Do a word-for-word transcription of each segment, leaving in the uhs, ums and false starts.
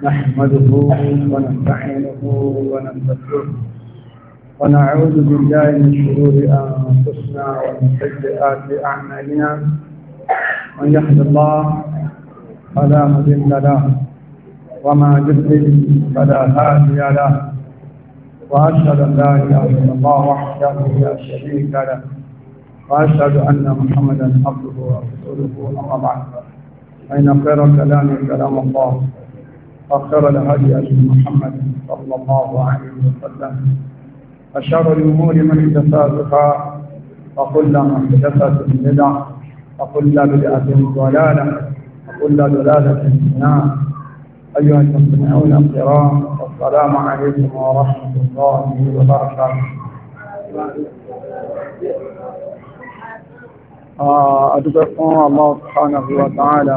نحمده ونستعينه ونستغفره ونعوذ بالله من شرور أنفسنا ومن سيئات أعمالنا من يهد الله فلا مضل له وما يضلل فلا هادي له وأشهد أن لا إله إلا الله وحده لا شريك له وأشهد أن محمدا عبده ورسوله أما بعد فإن خير الكلام كلام الله وخير الهدي هدي محمد صلى الله عليه وسلم وشر الأمور محدثاتها وكل محدثة بدعة وكل بدعة ضلالة وكل ضلالة في النار. أيها المستمعون الكرام السلام عليكم ورحمة الله وبركاته. أدعوكم الله سبحانه وتعالى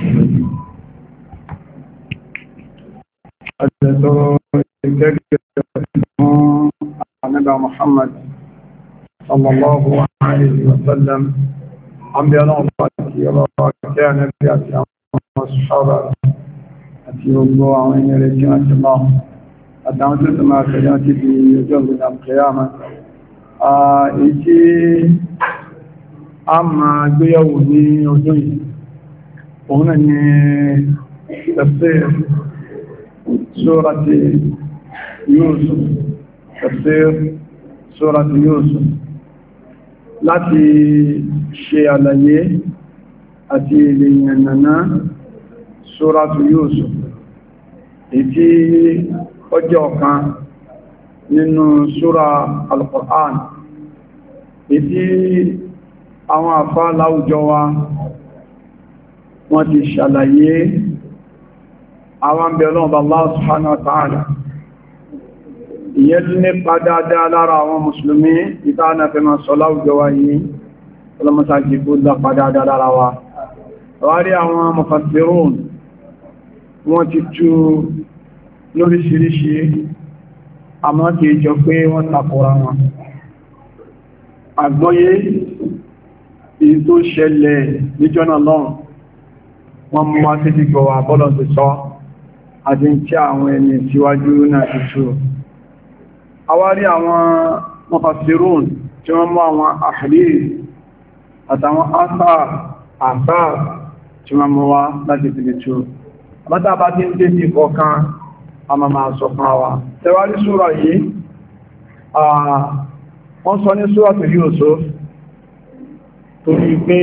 النبي محمد صلى الله عليه وسلم أنبياء الله كان نبي الصحابة أتي الله وإن رجعت الله أدعوت ما كانت في يوم القيامة إيجي أما بيوني وجوي هنا تفسير سورة يوسف تفسير سورة يوسف láti ṣe àlàyé àti ìlèyànnà Suratu Yusuf ètí ọjọ́ kan nínú Sura Al-Qur'an ètí àwọn àfá láwùjọ wa wọ́n ti ṣàlàyé àwọn bẹ̀rẹ̀ ọba Allah subhanahu wa ta'ala ìyẹn tún ní padà lára àwọn mùsùlùmí ìtànà fẹ́ máa sọ láwùjọ wa yìí ọlọ́mọ́sáàkì kó dá padà lára wa wárí àwọn mufassirun wọ́n ti tú lóríṣiríṣi àmọ́ kìí jọ pé wọ́n takora wọn àgbọ́yé èyí tó ṣẹlẹ̀ níjọ́nà lọ́rùn wọ́n mú wá sí ìgbọ̀wà bọ́lọ̀ ti sọ àti tí àwọn ẹni síwájú náà ti tú àwárí àwọn mufassirun tí wọ́n mú àwọn ahadith àtàwọn asar asar tí wọ́n mú wá láti fi lè tú àbátà bá tí ń dé sí ọkàn a ma máa sọ fún àwa tẹwàrí súra yìí wọ́n sọ ní Suratu Yusuf torí pé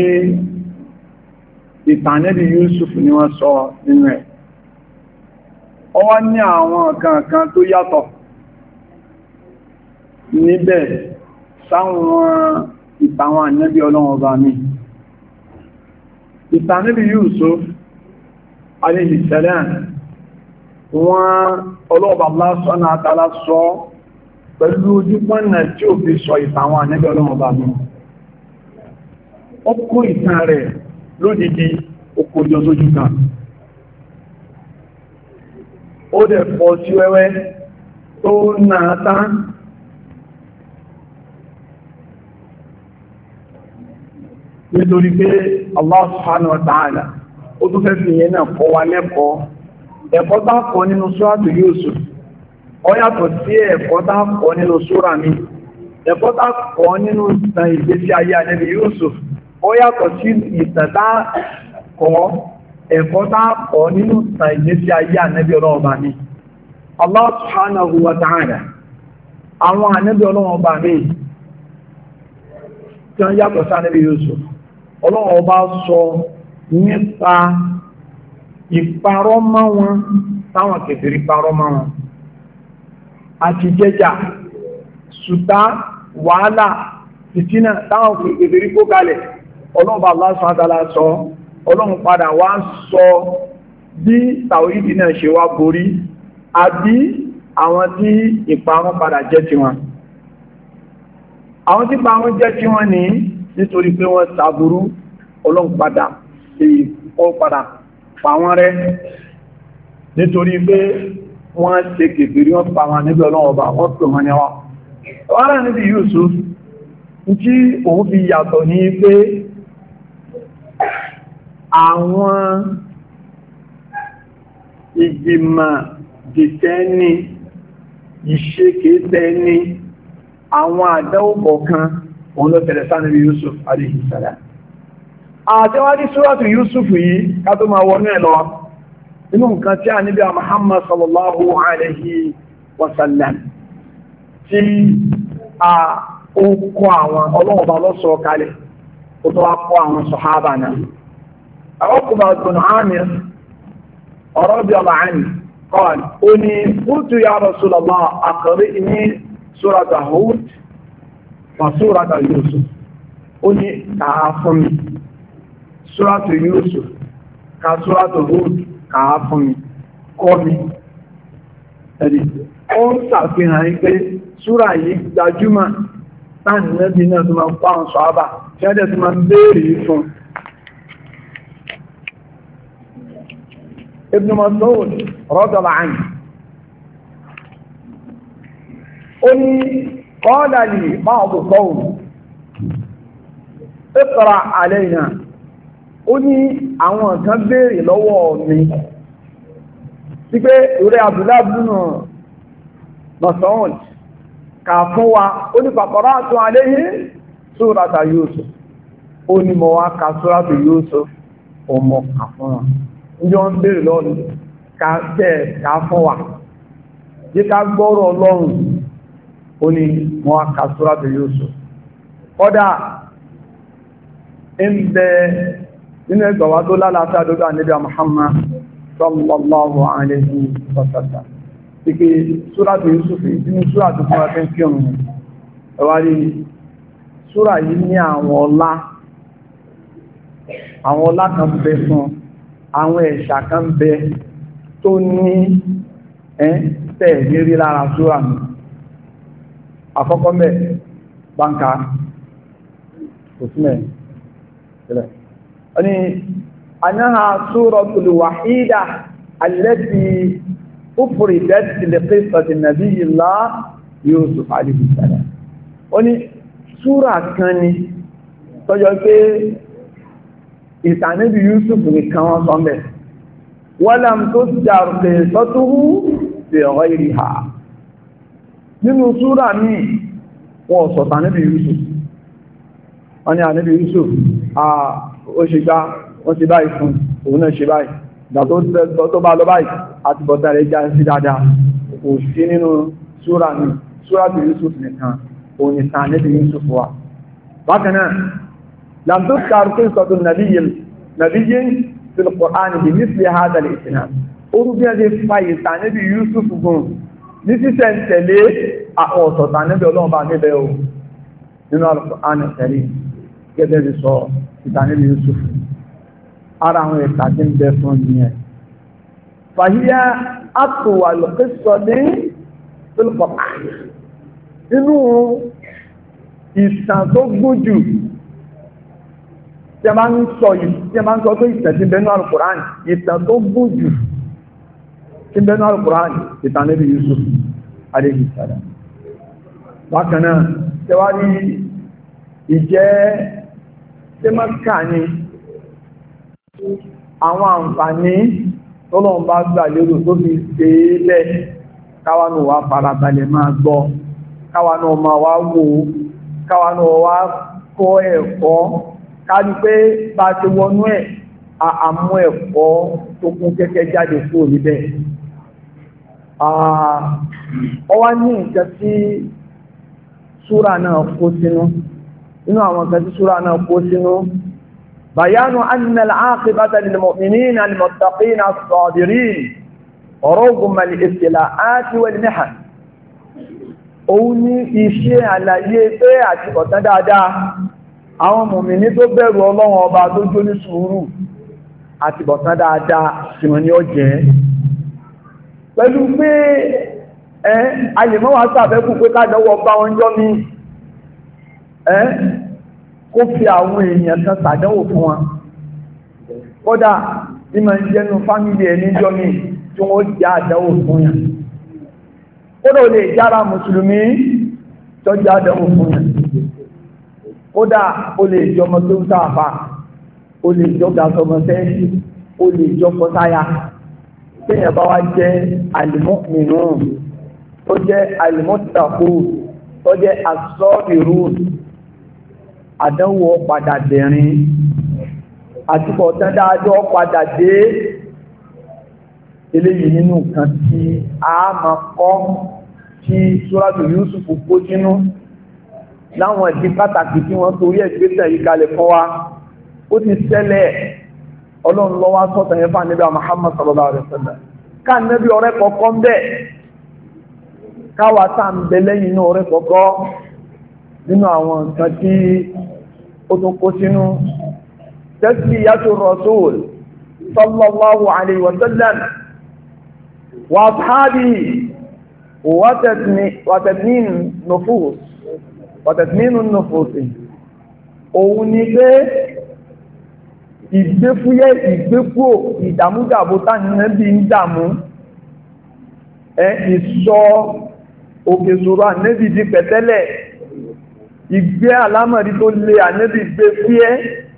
ìtàn Nábì Yusuf ni wọ́n sọ nínú ẹ̀ ó wá ní àwọn kankan tó yàtọ̀ níbẹ̀ sáwọn ìtàwọn ànábì Ọlọ́run ọba mi ìtàn Nábì Yusuf alayhi salam wọ́n ọlọ́ọ̀bà Allah subhanahu wa ta'ala sọ pẹ̀lú ojúpọ̀nà tí ó fi sọ ìtàwọn ànábì Ọlọ́run ọba mi ó kó ìtàn rẹ̀ lódìdí okòjọ sójú kan ó dẹ̀ fọ́ sí wẹ́wẹ́ tó náà tán nítorí pé Allah subhanahu wa ta'ala ó tún fẹ́ fi yẹn náà kọ́ wa lẹ́kọ̀ọ́ ẹ̀kọ́ tá kọ́ nínú Suratu Yusuf ó yàtọ̀ sí ẹ̀kọ́ tá kọ́ nínú súra mi ẹ̀kọ́ tá kọ́ nínú ìtàn ìgbésí ayé Ànábì Yusuf ó yàtọ̀ sí ìtàn tá kọ́ ẹ̀kọ́ tá kọ́ nínú ìtàn ìgbésí ayé Ànábì Ọlọ́run ọba mi Allah subhanahu wa ta'ala àwọn Ànábì Ọlọ́run ọba mi tí wọ́n yàtọ̀ sí Ànábì Yusuf Ọlọ́run ọba sọ nípa ìparọ́ mọ́ wọn táwọn kèfèrí parọ́ mọ́ wọn àti jẹjà ṣùtá wàhálà ìtínà táwọn kèfèrí kó kalẹ̀ Ọlọ́run bá Allah subhanahu wa ta'ala sọ Ọlọ́run padà wá sọ bí tàwídì náà ṣe wá borí àbí àwọn tí ìparun padà jẹ́ ti wọn àwọn tí ìparun jẹ́ ti wọn ní nítorí pé wọ́n sàbúrú Ọlọ́run padà sí ó padà pa wọ́n rẹ́ nítorí pé wọ́n ṣe kèfèrí wọ́n pa wọn níbi Ọlọ́run ọba wọ́n pè wọ́n ní wá wọ́n rẹ̀ níbi Yusuf tí òun fi yàtọ̀ ní pé àwọn ìgbìmọ̀ dìtẹ́ni ìṣekètẹ́ni àwọn àdáwò kọ̀ọ̀kan òun ló tẹ̀lẹ̀ sáà níbi Yusuf alayhi salam. àtẹwádìí suratu Yusuf yìí ká tó máa wọnú ẹ̀ lọ inú nǹkan tí a níbi a Muhammad sallallahu alayhi wa sallam tí a ó kọ́ àwọn ọlọ́ọ̀bá lọ́sọ̀ kalẹ̀ ó tó wá kọ́ àwọn sọ̀hábà náà. Uqba ibn Amir radiyallahu anhu قال أني قلت يا رسول الله أقرئني سورة هود وسورة يوسف أني كافمي سورة يوسف كسورة هود كافمي قومي ẹ̀rí ó ń ṣàfihàn pé súrà yìí gbajúmọ̀ láti nẹ́bí náà tó máa pa àwọn sọ̀hábà tí wọ́n dẹ̀ tó máa ń béèrè fún. Ibn Mas'ud radiyallahu anhu ó ní qala li ba'du qawm iqra' alayna ó ní àwọn kan béèrè lọ́wọ́ mi sí pé orí Abdullah ibn Mas'ud kà fún wa ó ní faqara'tu alayhi surata Yusuf ó ní mo wá ka surata Yusuf ó mọ̀ kà fún wa ìjọ ń bèèrè lọ́nà ká tẹ́ ká fún wa yí ká gbọ́rọ̀ Ọlọ́run ó ní wọ́n ká suratu Yusuf kọ́dá ń bẹ nínú ẹgbàwà tó lálàáfíà dọ́gbà níbi Muhammad sallallahu alayhi wa sallam ike suratu Yusuf ìdínú suratu fún wa fẹ́ kí ọ̀run ẹwà rí súrà yìí ní àwọn ọlá àwọn ọlá kan bẹ fún àwọn ẹ̀ṣà kan bẹ tó ní ẹ́ tẹ̀ẹ̀lé rí lára súrà mi àkọ́kọ́ mẹ́ báńkà òsìmẹ̀ ìrẹ̀ ọni anáha suratul wahida allati ufridat li qissati nabiyillah Yusuf alayhi salam ọni súrà kan ni tọ́jọ́ pé ìtànẹ́bí Yusuf nìkan wọ́n sọ mẹ́ walam tusjar qissatuhu fi ghayriha nínú súrà ní wọ́n sọ tànẹ́bí Yusuf wọ́n ni ànẹ́bí Yusuf ó ṣe gbá wọ́n ti báyìí fún òun náà ṣe báyìí ìgbà tó bá lọ báyìí àti bọ̀tà rẹ̀ já sí dáadáa kò sí nínú súrà ní súrà bí Yusuf nìkan òun ni tànẹ́bí Yusuf wà bákan náà لم تذكر قصة النبي نبي في القرآن بمثل هذا الإسناد. أرجع لفايت عن نبي يوسف بن نسيسن تلي أوصت عن نبي الله بعد بيو من القرآن الكريم كده بصور عن نبي يوسف أراه يتعلم بفنيه فهي أطول قصة في القرآن إنه يستطيع tí a máa ń sọ yìí tí a máa ń sọ pé ìtàn tí bẹnu Al-Qur'an ìtàn tó gùn jù tí bẹnu Al-Qur'an ìtàn Nábì Yusuf alayhi salam. bákan náà tẹwàá ìjẹ́ tí máa kà ní àwọn àǹfààní tọ́lọ́run bá gbà lérò tó fi ṣe é lẹ̀ káwa náà wá farabalẹ̀ máa gbọ́ káwa náà máa wá wò káwa náà wá kọ́ ẹ̀kọ́ kárí pé bá ti wọnú ẹ̀ àmú ẹ̀kọ́ tó kún kẹ́kẹ́ jáde fún òníbẹ̀. ọ wá ní nǹkan tí súrà náà kó sínú inú àwọn nǹkan tí súrà náà kó sínú bayanu anna al-aqibata lil mu'minina al-muttaqina as-sabirin rugma al-ibtila'ati wal mihan òun ní iṣẹ́ àlàyé pé àti ọ̀tán dáadáa àwọn mùmínì tó bẹ̀rù Ọlọ́run ọba tó jó ní sùúrù àti bọ̀tán dáadáa tí wọ́n ní ó jẹ́ pẹ̀lú pé ẹ́ alèmọ́wà sàfẹ́kù pé kájọwọ́ bá wọn jọ ní ẹ́ kó fi àwọn èèyàn kan sàdánwò fún wọn kódà tí ma ń jẹ́nu fámílì ẹni jọ ní tí wọ́n jẹ́ àdánwò fún yàn kódà ó lè jára mùsùlùmí tó jẹ́ àdánwò fún yàn kódà o lè jọmọ tó ń sáàfà o lè jọ gàtọmọ sẹ́ẹ̀sì o lè jọ pọ̀táyà téèyàn bá wá jẹ́ al-mu'minun tó jẹ́ al-muttaqun tó jẹ́ as-sabirun àdánwò padà dẹ̀rin àtúbọ̀ tán dáadọ́ padà dé eléyìí nínú nǹkan tí a máa kọ́ tí Suratu Yusuf kó sínú láwọn ìdí pàtàkì tí wọ́n torí ẹ̀gbẹ́sẹ̀ yìí kalẹ̀ fún wa ó ti ṣẹlẹ̀ ọlọ́run lọ́wọ́ sọ́tàn yẹn fún ànábì Muhammad sallallahu alaihi wasallam ká ànábì ọ̀rẹ́ kọ̀ọ̀kan ń bẹ̀ káwa tá ń bẹ lẹ́yìn inú ọ̀rẹ́ kọ̀ọ̀kan nínú àwọn nǹkan tí ó tún kó sínú tasliyatu rasul sallallahu alaihi wasallam wa ashabihi wa tatmin nufus wa tatmin nufus òun ni pé ìgbéfúyẹ́ ìgbépò ìdàmúdàbò tánìyàn bí ń dàmú ẹ ìsọ òkèsòrò ànẹ́bì di pẹ̀tẹ́lẹ̀ ìgbé alámọ̀rí tó lé ànẹ́bì gbé fúyẹ́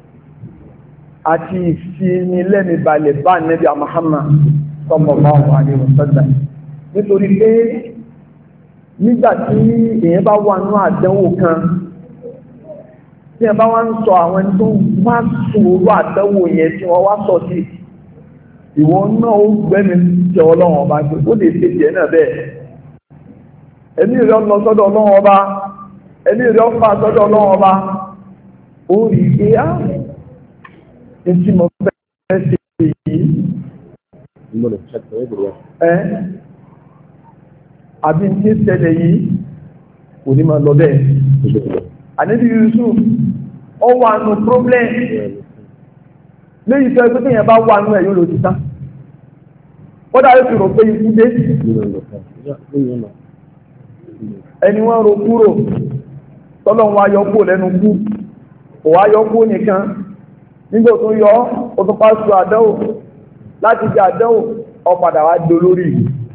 àti ìfinilẹ́nìbalẹ̀ bá ànẹ́bì Muhammad sallallahu alaihi wasallam nítorí pé nígbàtí èyàn bá wà ní àdánwò kan tí ẹ bá wá ń sọ àwọn ẹni tó wá sòrò àdánwò yẹn tí wọ́n wá sọ sí ìwọ náà ó gbẹ́mi jẹ ọlọ́run ọba pé ó lè ṣe jẹ́ náà bẹ́ẹ̀ ẹni rẹ̀ lọ sọ́dọ̀ ọlọ́run ọba ẹni rẹ̀ fà sọ́dọ̀ ọlọ́run ọba ó rí i pé á etí mo fẹ́ ṣe yìí ẹ àbí ní ṣẹlẹ̀ yìí kò ní máa lọ bẹ́ẹ̀. Ànábì Yusuf ó wà nù problem léyìí tó ẹgbẹ́ tẹ́yìn bá wà nù ẹ̀ yóò lò ti tán ó dáre fi rò pé ikú dé ẹni wọ́n ro kúrò tọ́lọ́ wọn ayọ́ kúrò lẹ́nu kú kò wá yọ kúrò nìkan nígbà tó yọ ó tó pa sùn àdánwò láti jẹ àdánwò ó padà wá dolórí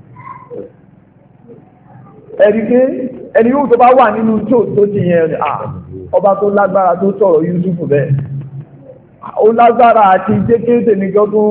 ẹ̀rí pé ẹni yóò tó bá wà nínú tí ò tó ti yẹn à ọba tó lágbára tó sọ̀rọ̀ Yúsúfù bẹ́ẹ̀ ó lágbára àti jẹ́kéèdè nìkan tó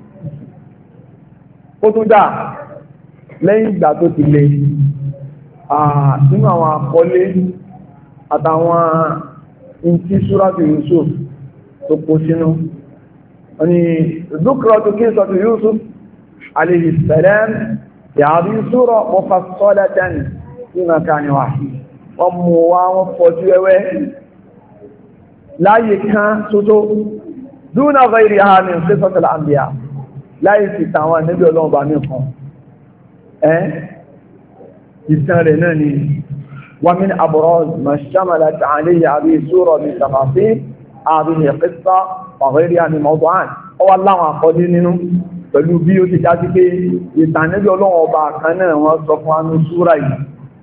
ó tún dà lẹ́yìn ìgbà tó ti lé nínú àwọn àkọlé àtàwọn ìntí Súrátù Yúsúf tó kó sínú ni dhukratu qissatu Yúsúf alayhi salam yàrí súrà mufassalatan ní makani wahid wọ́n mú wá wọ́n fọ́jú ẹwẹ́ láyé kan tótó dúnà ghairi àmì qisasil anbiya láyé ti tàwọn níbi ọlọ́ọ̀bá nìkan ẹ́ ìtàn rẹ̀ náà ni wa min abraz ma shamalat alayhi hadhihi sura min tafasil hadhihi qissa wa ghayriha min mawdu'at ọwọ́ láwọn àkọlé nínú pẹ̀lú bí ó ti já sí pé ìtànẹ́bí ọlọ́run ọba kan náà wọ́n sọ fún anú súra yìí.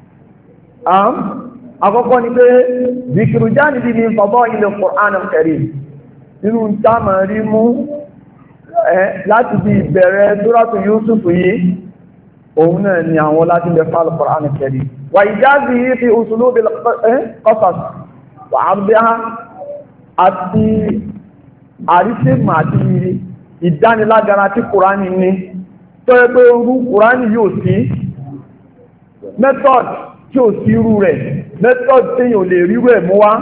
Àkọ́kọ́ ni pé zikiru janibi min fadail al-Qur'an al-Karim nínú táàmà rí mú láti bí ìbẹ̀rẹ̀ Suratu Yusuf yìí òun náà ni àwọn láti lè fà al-Qur'an al-Karim wa ijazihi fi usulubi al-qasas wa 'ardiha àti àrísèmà àti ìdánilágara tí Kùránì ní tó yẹ pé orú Kùránì yóò sí method tí ò sí irú rẹ̀ method tí yóò lè rí rẹ̀ mú wá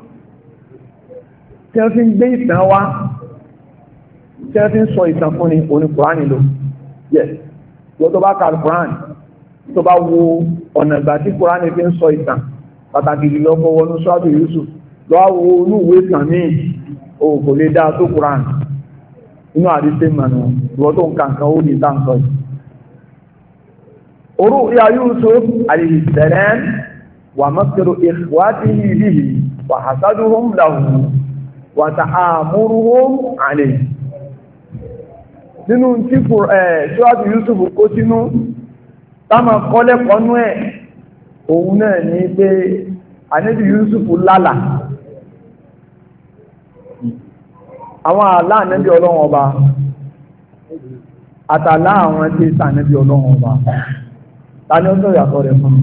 tí wọ́n fi ń gbé ìtàn wá tí wọ́n fi ń sọ ìtàn fún ní oní Kùránì lò yes yóò tó bá ka Kùránì tó bá wo ọ̀nà ìgbà tí Kùránì fi ń sọ ìtàn pàtàkì jùlọ fọwọ́ ní Suratu Yusuf lọ́wọ́ wo inú ìwé ìtàn míì o kò lè dá tó Kùránì inú àdíṣẹ́ mọ̀nà ìwọ́n tó ń kàǹkan ó ní ìtàǹkọ́ yìí. Orú ya Yusuf alayhi salam wa makru ikhwatihi bihi wa hasaduhum lahu wa ta'amuruhum alayhi. Nínú tí Suratu Yusuf kó sínú táàmà kọ́lẹ́kọ́nú ẹ̀ òun náà ní pé Ànábì Yusuf lálà àwọn àlá ànẹ́bí ọlọ́run ọba àtàlá àwọn tí ìsà ànẹ́bí ọlọ́run ọba ta ni ó tó yàtọ̀ rẹ̀ fún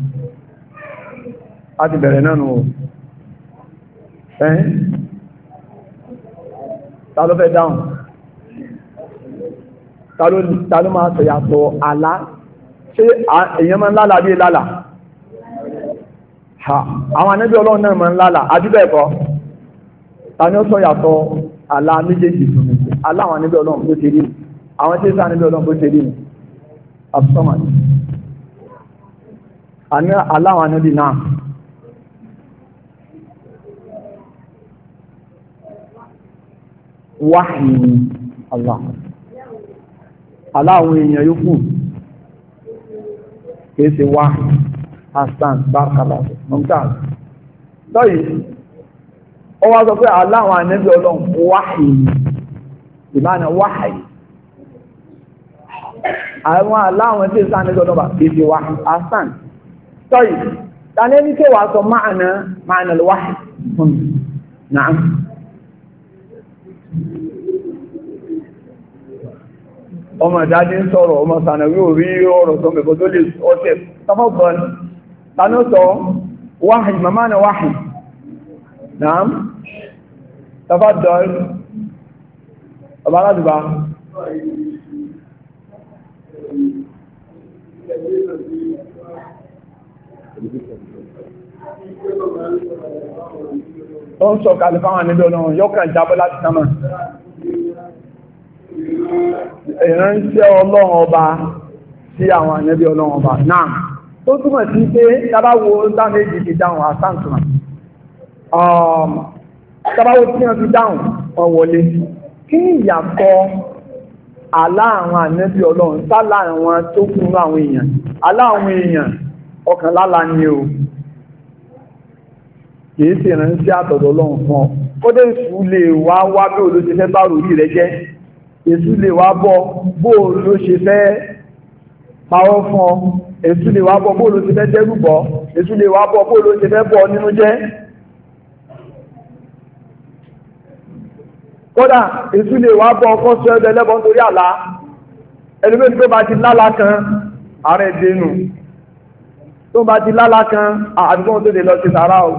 a ti bẹ̀rẹ̀ náà nù ẹ́yìn ta ló fẹ́ dáhùn ta ló máa sọ yàtọ̀ àlá ṣé èèyàn máa ń lálàá bí lálàá àwọn ànábì Ọlọ́run náà máa ń lálàá àdúbẹ̀ẹ̀kọ́ ta ni ó sọ yàtọ̀ àlá méjèèjì fún mi àlá àwọn ànábì Ọlọ́run bó ṣe rí àwọn tí ó sá ànábì Ọlọ́run bó ṣe rí absọ́màn àlá àwọn ànábì náà wáhì Allah aláwọn èèyàn yóò kìí ṣe wáhì hassan barkala mumtaz lọ́yìn ó wá sọ pé aláwọn ànábì Ọlọ́run wáhì ìmáàna wáhì àwọn aláwọn tí ìsáà ànábì Ọlọ́run kìí ṣe wáhì hassan lọ́yìn tàní ní kí wà sọ máàna máàna wáhì náà ọmọ ìdájí ń sọ̀rọ̀ ọmọ sànàwí orí ọ̀rọ̀ tó mẹ́kọ́ tó lè ọ̀tẹ̀ tafọ́bọ̀n tánú sọ wáhì mamana wáhì náà tafọ́dọ̀ ọba aládùbá ó ń sọ kàlífàwọn níbi ọlọ́run yọ́kàn jábọ́ láti sámà ìránṣẹ́ ọlọ́run ọba sí àwọn ànábì ọlọ́run ọba náà tó túnmọ̀ sí pé tàbáwo dáméjì ti dáhùn àsáǹtùmà tàbáwo tí wọ́n fi dáhùn wọn wọlé kí ìyàtọ̀ àlá àwọn ànábì ọlọ́run sálà àwọn tó kún àwọn èèyàn àlá àwọn èèyàn ọkàn lálá ni o kìí sí ìránṣẹ́ àtọ̀dọ̀ ọlọ́run fún ọ kódé ìsú lè wá wá bí olóṣèfẹ́ bá rò rí rẹ jẹ́ èsù lè wá bọ́ bó ló ṣe fẹ́ pàwọ́ fún ọ èsù lè wá bọ́ bó ló ṣe fẹ́ dẹ́rùbọ́ èsù lè wá bọ́ bó ló ṣe fẹ́ bọ́ nínú jẹ́ kódà èsù lè wá bọ́ ọkọ́ sọ ẹgbẹ́ lẹ́bọn torí àlá ẹlùmí tó bá ti lálá kan ààrẹ dénú tó bá ti lálá kan àdúgbò tó lè lọ sí sàárà o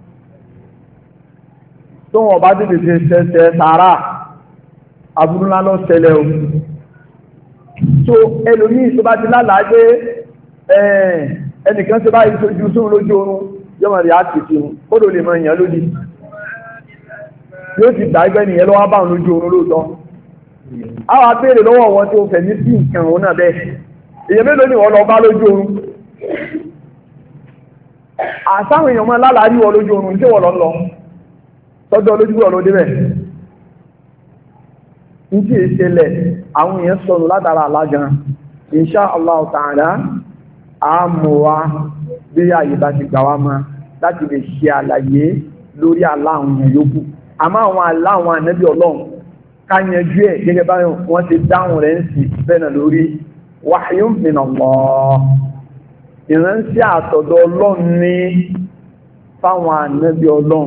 tó wọ́n bá ti lè ṣe sàárà àbúrúlá lọ ṣẹlẹ̀ o so ẹlòmíì tó bá ti lálàá pé ẹnìkan tó bá ìsojú sóhun lójú oorun yọmọ rí àtìsí ó lò lè mọ èèyàn lódì yóò ti dàgbẹ́ nìyẹn lọ́wọ́ bá lójú oorun lóòótọ́ àwọn abéèrè lọ́wọ́ wọn tí ó fẹ̀ ní sí nǹkan òun náà bẹ́ẹ̀ èèyàn mélòó ni wọ́n lọ bá lójú oorun àsáwọn èèyàn mọ́ lálàá rí wọ́n lójú oorun tí wọ́n lọ lọ tọ́jọ́ lójú wọ́n ló débẹ̀ ìdí ìṣẹ̀lẹ̀ àwọn èèyàn sọnù látara alágan insha Allah ta'ala àmúwa bí àyè bá ti gbà wá máa láti lè ṣe àlàyé lórí aláwọn èèyàn yòókù àmọ́ àwọn aláwọn ànábì Ọlọ́run káyanjú ẹ̀ gẹ́gẹ́ bá wọ́n ti dáhùn rẹ̀ ń sì bẹ́ẹ̀ lórí wahyun min Allah ìránṣẹ́ àtọ̀dọ̀ Ọlọ́run ní fáwọn ànábì Ọlọ́run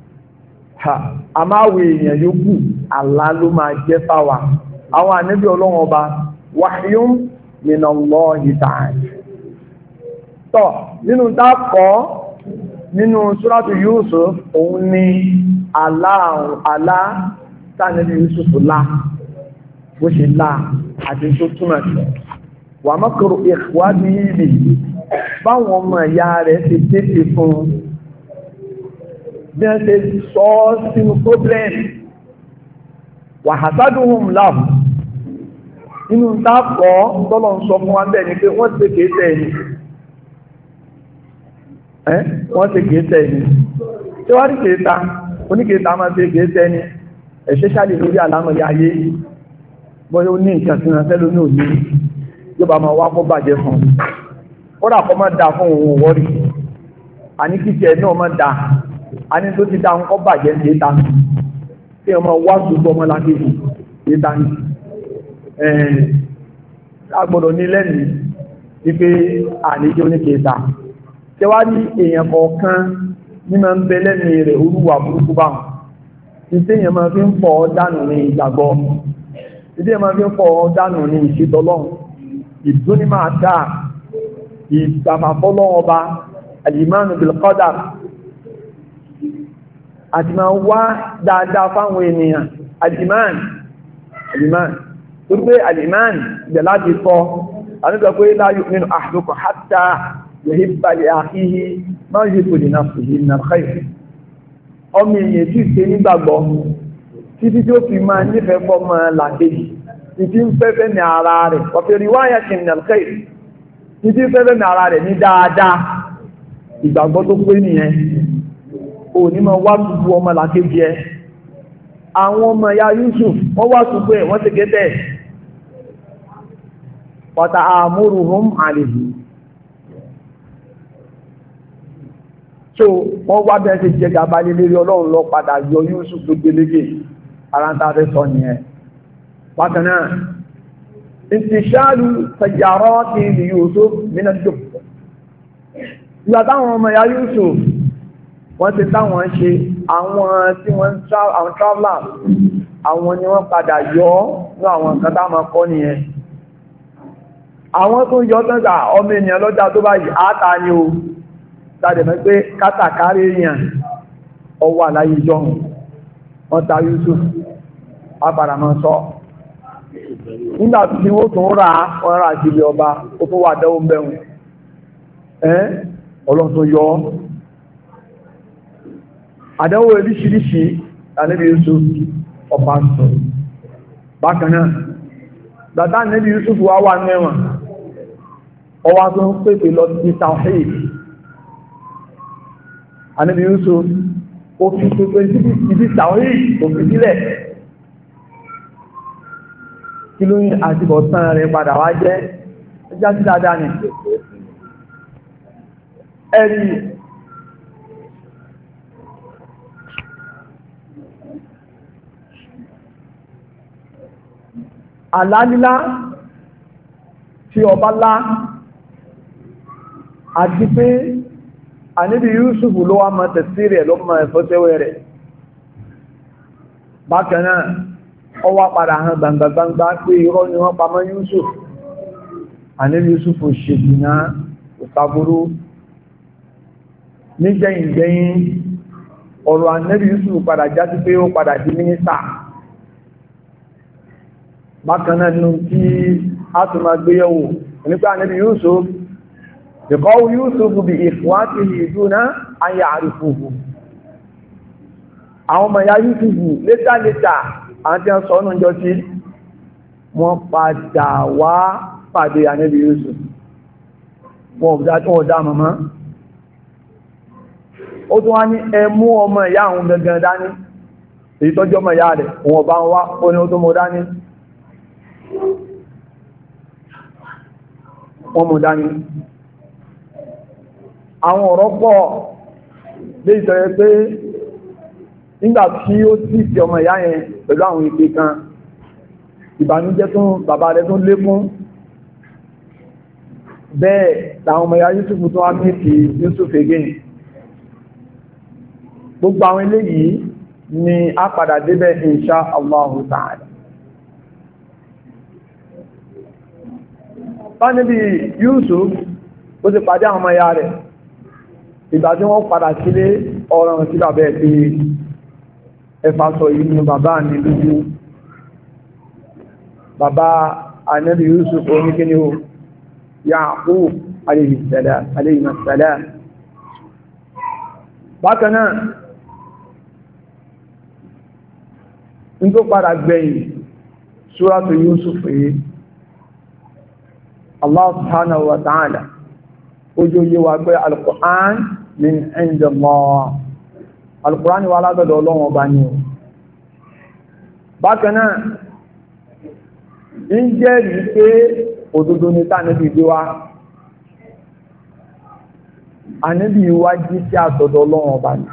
àmáwé èèyàn yòókù àlá ló máa jẹ́ fáwà àwọn ànábì Ọlọ́run ọba wahyun min Allahi ta'ala tọ́ nínú dákọ́ nínú Suratu Yusuf òun ni àlá tánàbí Yusuf lá bó ṣe lá àti tó túnmọ̀ sí wa makru ikhwanihi bihi báwọn ọmọ ìyá rẹ̀ ti tètè fún bí wọ́n ṣe sọ sínú problem wa hasaduhum lahu inú dákọ́ tọ́lọ̀ ń sọ fún wa bẹ́ẹ̀ ni pé wọ́n ti kéèsẹ̀ ẹni wọ́n ti kéèsẹ̀ ẹni tí wọ́n rí kéèta oníkéèta máa ti kéèsẹ̀ ẹni especially lórí àlámọ̀lẹ́ ayé bọ́yọ́ ní nǹkan tí wọ́n fẹ́ lóní òní yóò bá máa wá kó bàjẹ́ fún un kódà kọ́ máa da fún òun wọ́rí àní kíkẹ́ ẹ̀ náà máa da àní tó ti da ń kọ́ bàjẹ́ kéèta kí ọmọ wá ṣùgbọ́n ọmọ lákéjì kéèta ní agbọ́dọ̀ ní lẹ́nu wípé àníjẹ́ oníkéèta tí wá ní èèyàn kọ̀ọ̀kan ní máa ń bẹ lẹ́nu rẹ̀ olúwà burúkú báwọn ìdí èèyàn máa fi ń pọ̀ dánù ní ìgbàgbọ́ ìdí èèyàn máa fi ń pọ̀ dánù ní ìṣètọ́lọ́run ìdúní máa dá ìgbàfàfọ́lọ́wọ́ ọba al-imanu bil-qadar àti máa wá dáadáa fáwọn ènìyàn al-iman al-iman torí pé al-iman ìbẹ̀ láti tọ́ àníkà pé la yu'minu ahadukum hatta yuhibba li akhihi ma yuhibbu li nafsihi min al-khayr ọmọ èèyàn tí ṣe nígbàgbọ́ títí tí ó fi máa nífẹ̀ẹ́ fọ́mọ làkejì títí ń fẹ́fẹ́ ní ara rẹ̀ ọ̀fẹ́ riwayatin min al-khayr títí fẹ́fẹ́ ní ara rẹ̀ ní dáadáa ìgbàgbọ́ tó pé nìyẹn ò ní máa wá túbú ọmọ làkejì ẹ àwọn ọmọ ya Yusuf wọ́n wá túbú ẹ̀ wọ́n ti gẹ́tẹ̀ pàtà àmúrùhùn àlèhì so wọ́n wá bẹ́ẹ̀ ṣe jẹ gàba lé lérí ọlọ́run lọ padà yọ Yusuf tó gbélégbé ara ń tàbí sọ nìyẹn bákan náà ìtìṣàlù tàjàrọ́ ti lè Yusuf nínú jù ìgbà táwọn ọmọ ya Yusuf wọ́n ti táwọn ṣe àwọn tí wọ́n àwọn travelers àwọn ni wọ́n padà yọ ní àwọn nǹkan tá máa kọ́ nìyẹn àwọn tó yọ tọ́jà ọmọ ènìyàn lọ́jà tó bá yìí áta ni o tàbí mẹ́ pé kátàkárí èèyàn ọwọ́ àláyé jọun wọ́n ta Yusuf apàdàmọ́ sọ nígbà tí ó tún rà wọ́n rà sí ilé ọba ó tó wà dẹ́wọ́ bẹ̀rún ẹ́ ọlọ́tún yọ àdẹ́wò oríṣiríṣi ànábì Yusuf ọba sọ bákan náà dàtà ànábì Yusuf wá wà mẹ́wọ̀n ọwá tó ń pèpè lọ sí tawhid ànábì Yusuf ó fi pèpè sí tawhid òfin sílẹ̀ kí ló ń àtibọ̀tán rẹ̀ padà wá jẹ́ ẹjá sí dáadáa ni ẹ̀rí àlálílá tí ọba lá àti pé ànábì Yusuf ló wá mọ́ tẹ̀sírì ẹ̀ ló mọ́ ẹ̀fọ́sẹ́wẹ́ rẹ̀ bákan náà ó wá padà hàn gbangba pé irọ́ ni wọ́n pamọ́ Yusuf ànábì Yusuf ṣègbìnà òsàbúrú nígbẹ̀yìngbẹ̀yìn ọ̀rọ̀ ànábì Yusuf padà já sí pé ó padà di mínísítà bákan náà nínú tí a tún máa gbéyẹ̀wò nípa ànábì Yusuf ìkọ́ Yusuf bí ikhwatihi duna an ya'rifuhu àwọn ọmọ ya Yusuf létà létà àwọn tí wọ́n sọ ọ́nà jọ tí wọ́n padà wá pàdé ànábì Yusuf wọ́n dá mọ́mọ́ ó tún wá ní ẹmú ọmọ ìyá àwọn gangan dání èyí tọ́jú ọmọ ìyá rẹ̀ wọ́n bá wá ó ní ó tó mọ́ dání wọ́n mọ̀ dání àwọn ọ̀rọ̀ pọ̀ lè ìtọ̀rẹ pé nígbà tí ó sì ti ọmọ ìyá yẹn pẹ̀lú àwọn ìpè kan ìbànújẹ́ tún bàbá rẹ̀ tún lékún bẹ́ẹ̀ làwọn ọmọ ìyá Yusuf tún wá mìtì Yusuf again gbogbo àwọn eléyìí ni a padà débẹ̀ insha Allahu ta'ala bá níbi Yusuf ó ti pàdé àwọn ọmọ ìyá rẹ̀ ìgbà tí wọ́n padà sílé ọ̀rọ̀ sí bàbá ẹ̀ pé ẹfà sọ yìí ni bàbá ní lójú bàbá Ànábì Yusuf oníkíní o Yaqub alayhi salam bákan náà ń tó padà gbẹ̀yìn Suratu Yusuf yìí Allah subhanahu wa ta'ala ojú yí wa pé al-Qur'an min indi Allah al-Qur'an wà látọ̀dọ̀ Ọlọ́run ọba ni o bákan náà ń jẹ́rìí pé òdodo ní tánàbí bí wá ànábì wá jí sí àtọ̀dọ̀ Ọlọ́run ọba ni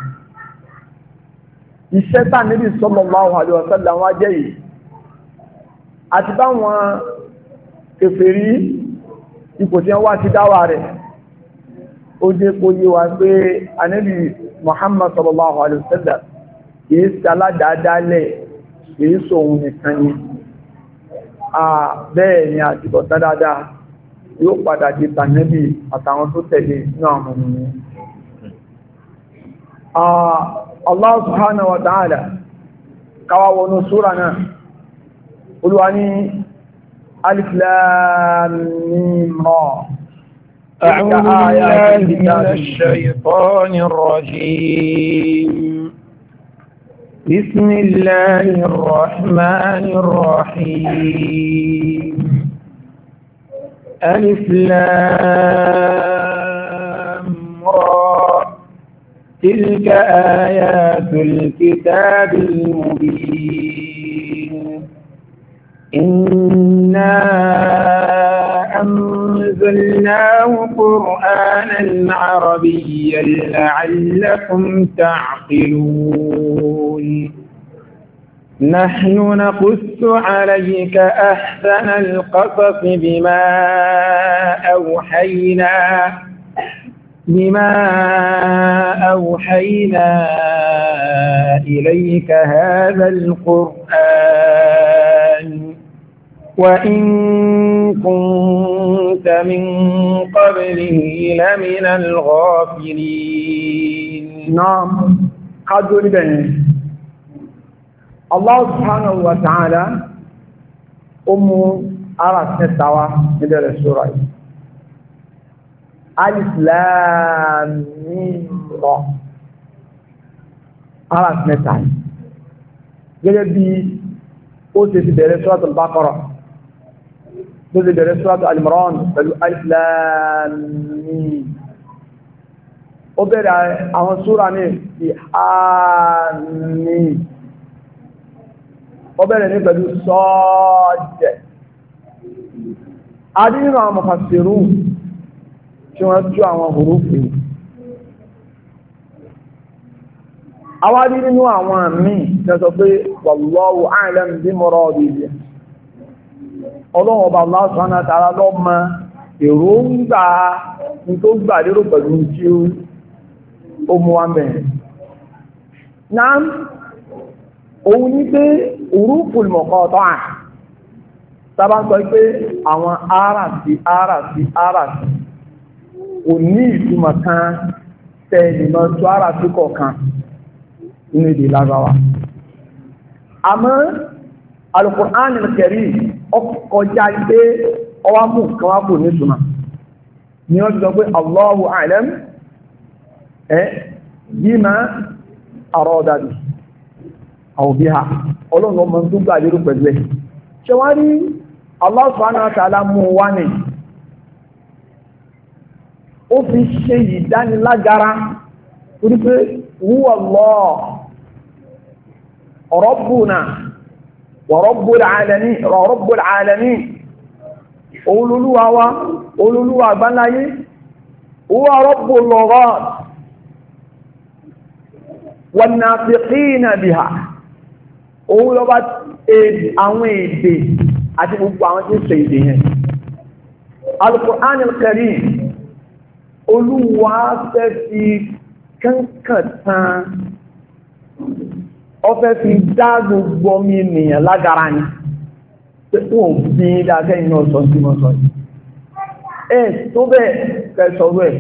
iṣẹ́ tánàbí sallallahu alaihi wasallam wá jẹ́ yìí àti báwọn kèfèrí ipò tí wọ́n wá ti dáwà rẹ̀ ó jẹ́ kó yé wa pé ànábì Muhammad sallallahu alaihi wasallam kìí sáládàádálẹ̀ kìí sóhun nìkan ni a bẹ́ẹ̀ ni àti bọ̀tá dáadáa yóò padà di tànábì àtàwọn tó tẹ̀lé náà mọ̀ nínú Allah subhanahu wa ta'ala káwà wọnú súra náà olúwa ní ألف لام ميم را. أعوذ بالله من الشيطان الرجيم. بسم الله الرحمن الرحيم. ألف لام را. تلك آيات الكتاب المبين. إنا أنزلناه قرآنا عربيا لعلكم تعقلون. نحن نقص عليك أحسن القصص بما أوحينا بما أوحينا إليك هذا القرآن وإن كنت من قبله لمن الغافلين. نعم قدر بين الله سبحانه وتعالى أم أرى ستة من السورة ألف لام ميم را أرى ستة جلبي قلت في سورة البقرة قلت في سورة العمران ألف لام ميم وبرع أو سورة في حاميم وبرع نبدو صاد. أدينا مفسرون شو هتجوا حروفه awari nínú àwọn àmì tẹ́sọ pé wallahu a'lam bí muradihi ọlọ́run ọba Allah subhanahu wa ta'ala ló mọ èròǹgbà tó gbà lérò pẹ̀lú tí ó mú wá bẹ̀rẹ̀. náà òun ní pé huruful muqata'a sábà sọ pé àwọn ara sí ara sí ara sí ò ní ìtumọ̀ kan tẹ́ ìdìmọ̀ tó ara sí kọ̀ọ̀kan inú èdè Lárúbáwá. Àmọ́ Al-Qur'an al-Karim ọkọjá pé ọwá mú kan wá kò ní ìtumọ̀ ni wọ́n ti sọ pé Allahu a'lam bima arada bihi aw biha ọlọ́run ọmọ tó gbà lérò pẹ̀lú ẹ̀. ṣe wá rí Allah subhanahu wa ta'ala mú wá ní ó fi ṣe ìdánilágara torí pé huwa Allah Rabbuna wa Rabbul alamin wa Rabbul alamin olúlúwa wa olúlúwa àgbáláyé huwa Rabbul lughat wan nafiqina biha òun ló bá àwọn èdè àti gbogbo àwọn tí ń sọ èdè yẹn. Al-Qur'an al-Karim olúwa fẹ́ fi kankan tán ọfẹ́ fi dá gbogbo ọmọ ènìyàn lágara ni pé wọ́n bí i dákẹ́ iná ọ̀sán tí wọ́n sọ yìí. ẹ tó bẹ́ẹ̀ kẹsọ̀rọ̀ ẹ̀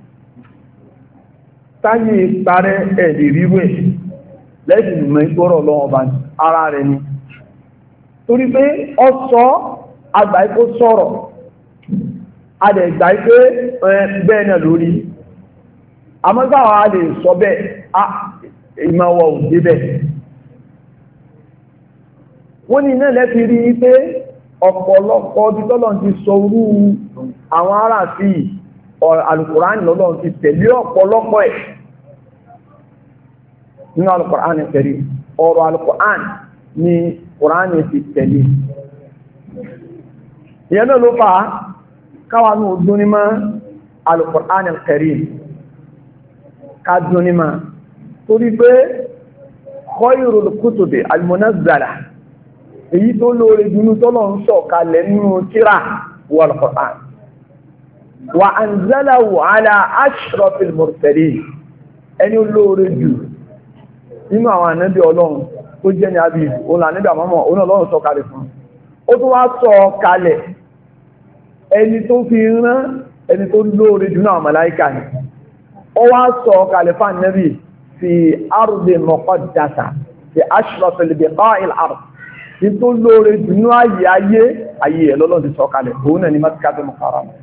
táyé parẹ́ ẹ̀ lè ríru ẹ̀ lẹ́sìn ìmọ̀ ìgbọ́rọ̀ lọ́wọ́ bá ara rẹ̀ ni torí pé ọ sọ àgbà ikó sọ̀rọ̀ adẹ̀gbà ipé bẹ́ẹ̀ náà lórí àmọ́sáwà a lè sọ bẹ́ẹ̀ ìmọ̀wọ̀ òdé bẹ́ẹ̀. wọ́n ní náà lẹ́fi rí pé ọ̀pọ̀lọpọ̀ bí tọ́lọ̀ ti sọ orú àwọn ará sí Al-Qur'ani lọ́lọ́ ti tẹ̀lé ọ̀pọ̀lọpọ̀ ẹ̀ nínú Al-Qur'ani tẹ̀lé ọ̀rọ̀ Al-Qur'ani ni Qur'ani ti tẹ̀lé. ìyẹn náà ló fà á káwà ní ọdún ní máa Al-Qur'an al-Karim ká dún ní máa torí pé khayrul kutubi al-munazzala èyí tó lóore jùlọ tọ́lọ̀ ń sọ kalẹ̀ nínú tírà wà Al-Qur'an wa anzalahu ala ashrafil mursalin ẹni olóore jù nínú àwọn ànábì ọlọ́run tó jẹ́ ní àbí òun ànábì àmọ́mọ́ òun ọlọ́run sọ kalẹ̀ fún ó tún wá sọ kalẹ̀ ẹni tó fi rán ẹni tó lóore jù náà màláíkà ni ó wá sọ kalẹ̀ fún ànábì fi ardi muqaddasa fi ashrafil biqa'il ard ní tó lóore dùnú ayé ayé ayé ẹ̀ lọ́lọ́ ti sọ kalẹ̀ òun náà ni Makkah Mukarramah.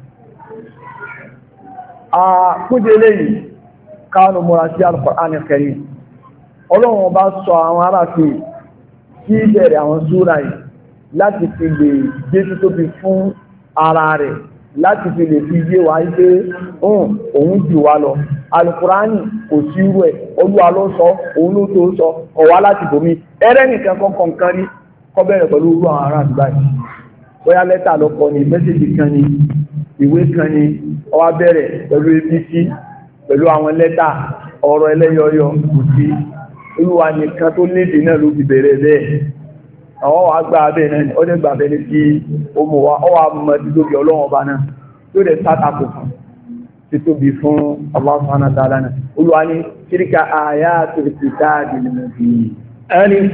Àkúdé lẹ́yìn káànù múra sí Al-Qur'an Al-Karim. Ọlọ́run bá sọ àwọn aráàfin tí bẹ̀rẹ̀ àwọn súra yìí láti fi lè gbé títóbi fún ara rẹ̀, láti fi lè fi yé wa pé òun jù wá lọ. Al-Qur'ani kò sí irú ẹ̀, Olúwa ló sọ, òun ló tó sọ, ọ̀wá láti bòmí. Ẹrẹ́ nìkan kọ̀ọ̀kan kan rí kọ́ bẹ̀rẹ̀ pẹ̀lú irú àwọn ará àdúgbà yìí. Bóyá lẹ́tà ló kọ ni, mẹ́sẹ̀jì kan ni, ìwé kan ni, ó wá bẹ̀rẹ̀ pẹ̀lú A B C, pẹ̀lú àwọn lẹ́tà, ọ̀rọ̀ ẹlẹ́yọyọ kò sí. Olúwa nìkan tó lédè náà ló fi bẹ̀rẹ̀ bẹ́ẹ̀. Àwọn wà gbà bẹ́ẹ̀ náà ni, ó dẹ̀ gbà bẹ́ẹ̀ ní kí ó mọ̀ wá, ó wà mọ̀ tí tóbi Ọlọ́run ọba náà, tó dẹ̀ sátakò fún, tí tóbi fún Allah subhanahu wa ta'ala náà. Olúwa ní tilka ayatul kitabil mubin. Alif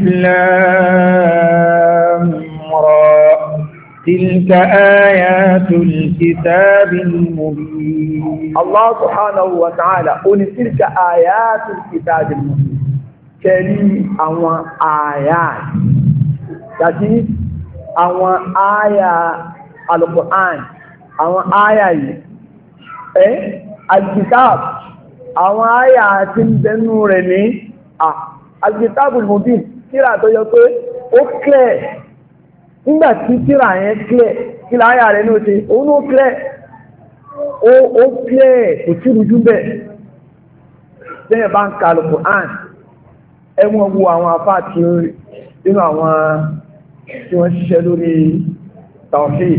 Lam Ra. Tilka ayatul kitabil mubin. Allah subhanahu wa ta'ala ó ní tilka ayatul kitabil mubin. Kẹ́rí àwọn àyà tàbí àwọn àyà Al-Qur'an, àwọn àyà yìí, ẹ́ al-kitab, àwọn àyà tí ń bẹnu rẹ̀ ní al-kitabul mubin, tírà tó yọ pé ó clear. Nígbàtí tírà yẹn clear, kí láyà rẹ̀ ní ó ṣe, òun ó clear, ó clear, kò tí rújú bẹ̀. Tẹ́yẹ̀ bá ń ka Al-Qur'an, ẹwọ́n wo àwọn afá tí ó rí nínú àwọn tí wọ́n ṣiṣẹ́ lórí tawhid,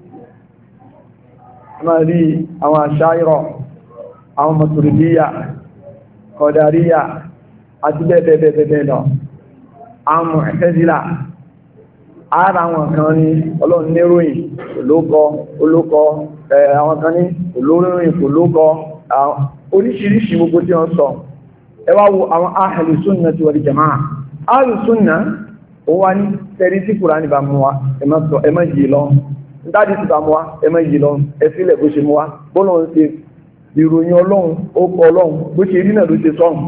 máa rí àwọn Ash'ari, àwọn Maturidiyya, Qadariyya àti bẹ́ẹ̀bẹ́ẹ̀bẹ́ẹ̀ lọ, àwọn Mu'tazila. Ara àwọn kan ní Ọlọ́run níròyìn olókọ olókọ àwọn kan ní olóròyìn olókọ oríṣiríṣi gbogbo tí wọ́n sọ. Ẹ wá wo àwọn ahlu sunnah wal jamā'ah. Ahlu sunnah ó wá ní tẹ́rí tí Kùránì bá mú wa ẹ má yìí lọ, dájí ti bá mú wa ẹ má yìí lọ, ẹ sílẹ̀ bó ṣe mú wa bọ́lọ̀ ń ṣe ìròyìn Ọlọ́run ó kọ Ọlọ́run bó ṣe rí náà ló ṣe sọ́run.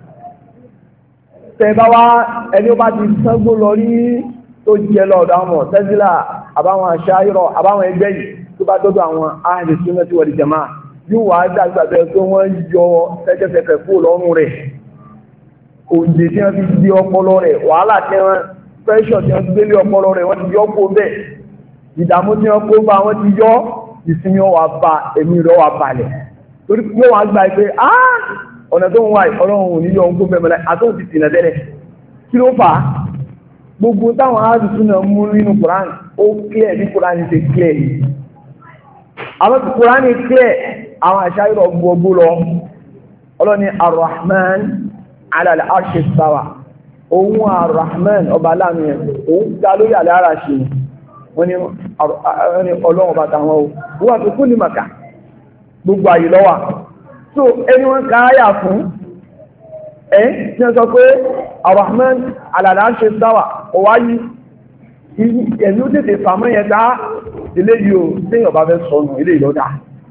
Tẹ́ bá wá ẹni ó bá ti sángó lọ rí tó jẹ́ lọ́dọ̀ àwọn Mu'tazila àbáwọn Ash'ari àbáwọn ẹgbẹ́ yìí tó bá dọ́dọ̀ àwọn ahlu sunnah wal jamā'ah yóò wá dàgbàbẹ́ tó wọ́n yọ fẹ́kẹ́fẹ́kẹ́ kó lọ́rùn rẹ̀. Òǹdè tí wọ́n fi gbé ọpọlọ rẹ̀, wàhálà tí wọ́n pressure tí wọ́n gbélé ọpọlọ rẹ̀ wọ́n ti yọ kó bẹ́ẹ̀. Ìdààmú tí wọ́n kó bá wọ́n ti yọ, ìsinmi ọwà bá ẹ̀mí rẹ̀ wà balẹ̀. Torí pé wọ́n á gbà pé áá ọ̀nà tó ń wá Ọlọ́run ò ní yọ ohun tó bẹ́ẹ̀ mọ́lá àtọ́ ti tìǹà tẹ́lẹ̀. Kí ló fà á? Gbogbo táwọn àádùsùn náà mú nínú Kùránì ó clear bí Kùránì ṣe clear yìí. Àwọn tí Kùránì clear àwọn Ash'ari gbogbo lọ. Ọlọ́ni Ar-Rahman ala al-arshi istawa. Òun Ar-Rahman ọba láàmì ẹ̀, òun dá lórí àlẹ́ ara ṣe. Wọ́n ni Ọlọ́run ọba tàwọn o. Wọ́n wà tó kú ní màkà. Gbogbo àyè ló wà. So ẹni wọ́n ká áyà fún ẹ́ tí wọ́n sọ pé Ar-Rahman ala al-arshi istawa. Ọwáyí ẹ̀mí ó tètè fàmọ́ yẹn dá ilé yìí o téèyàn bá fẹ́ sọnù ilé ìlọ́dà.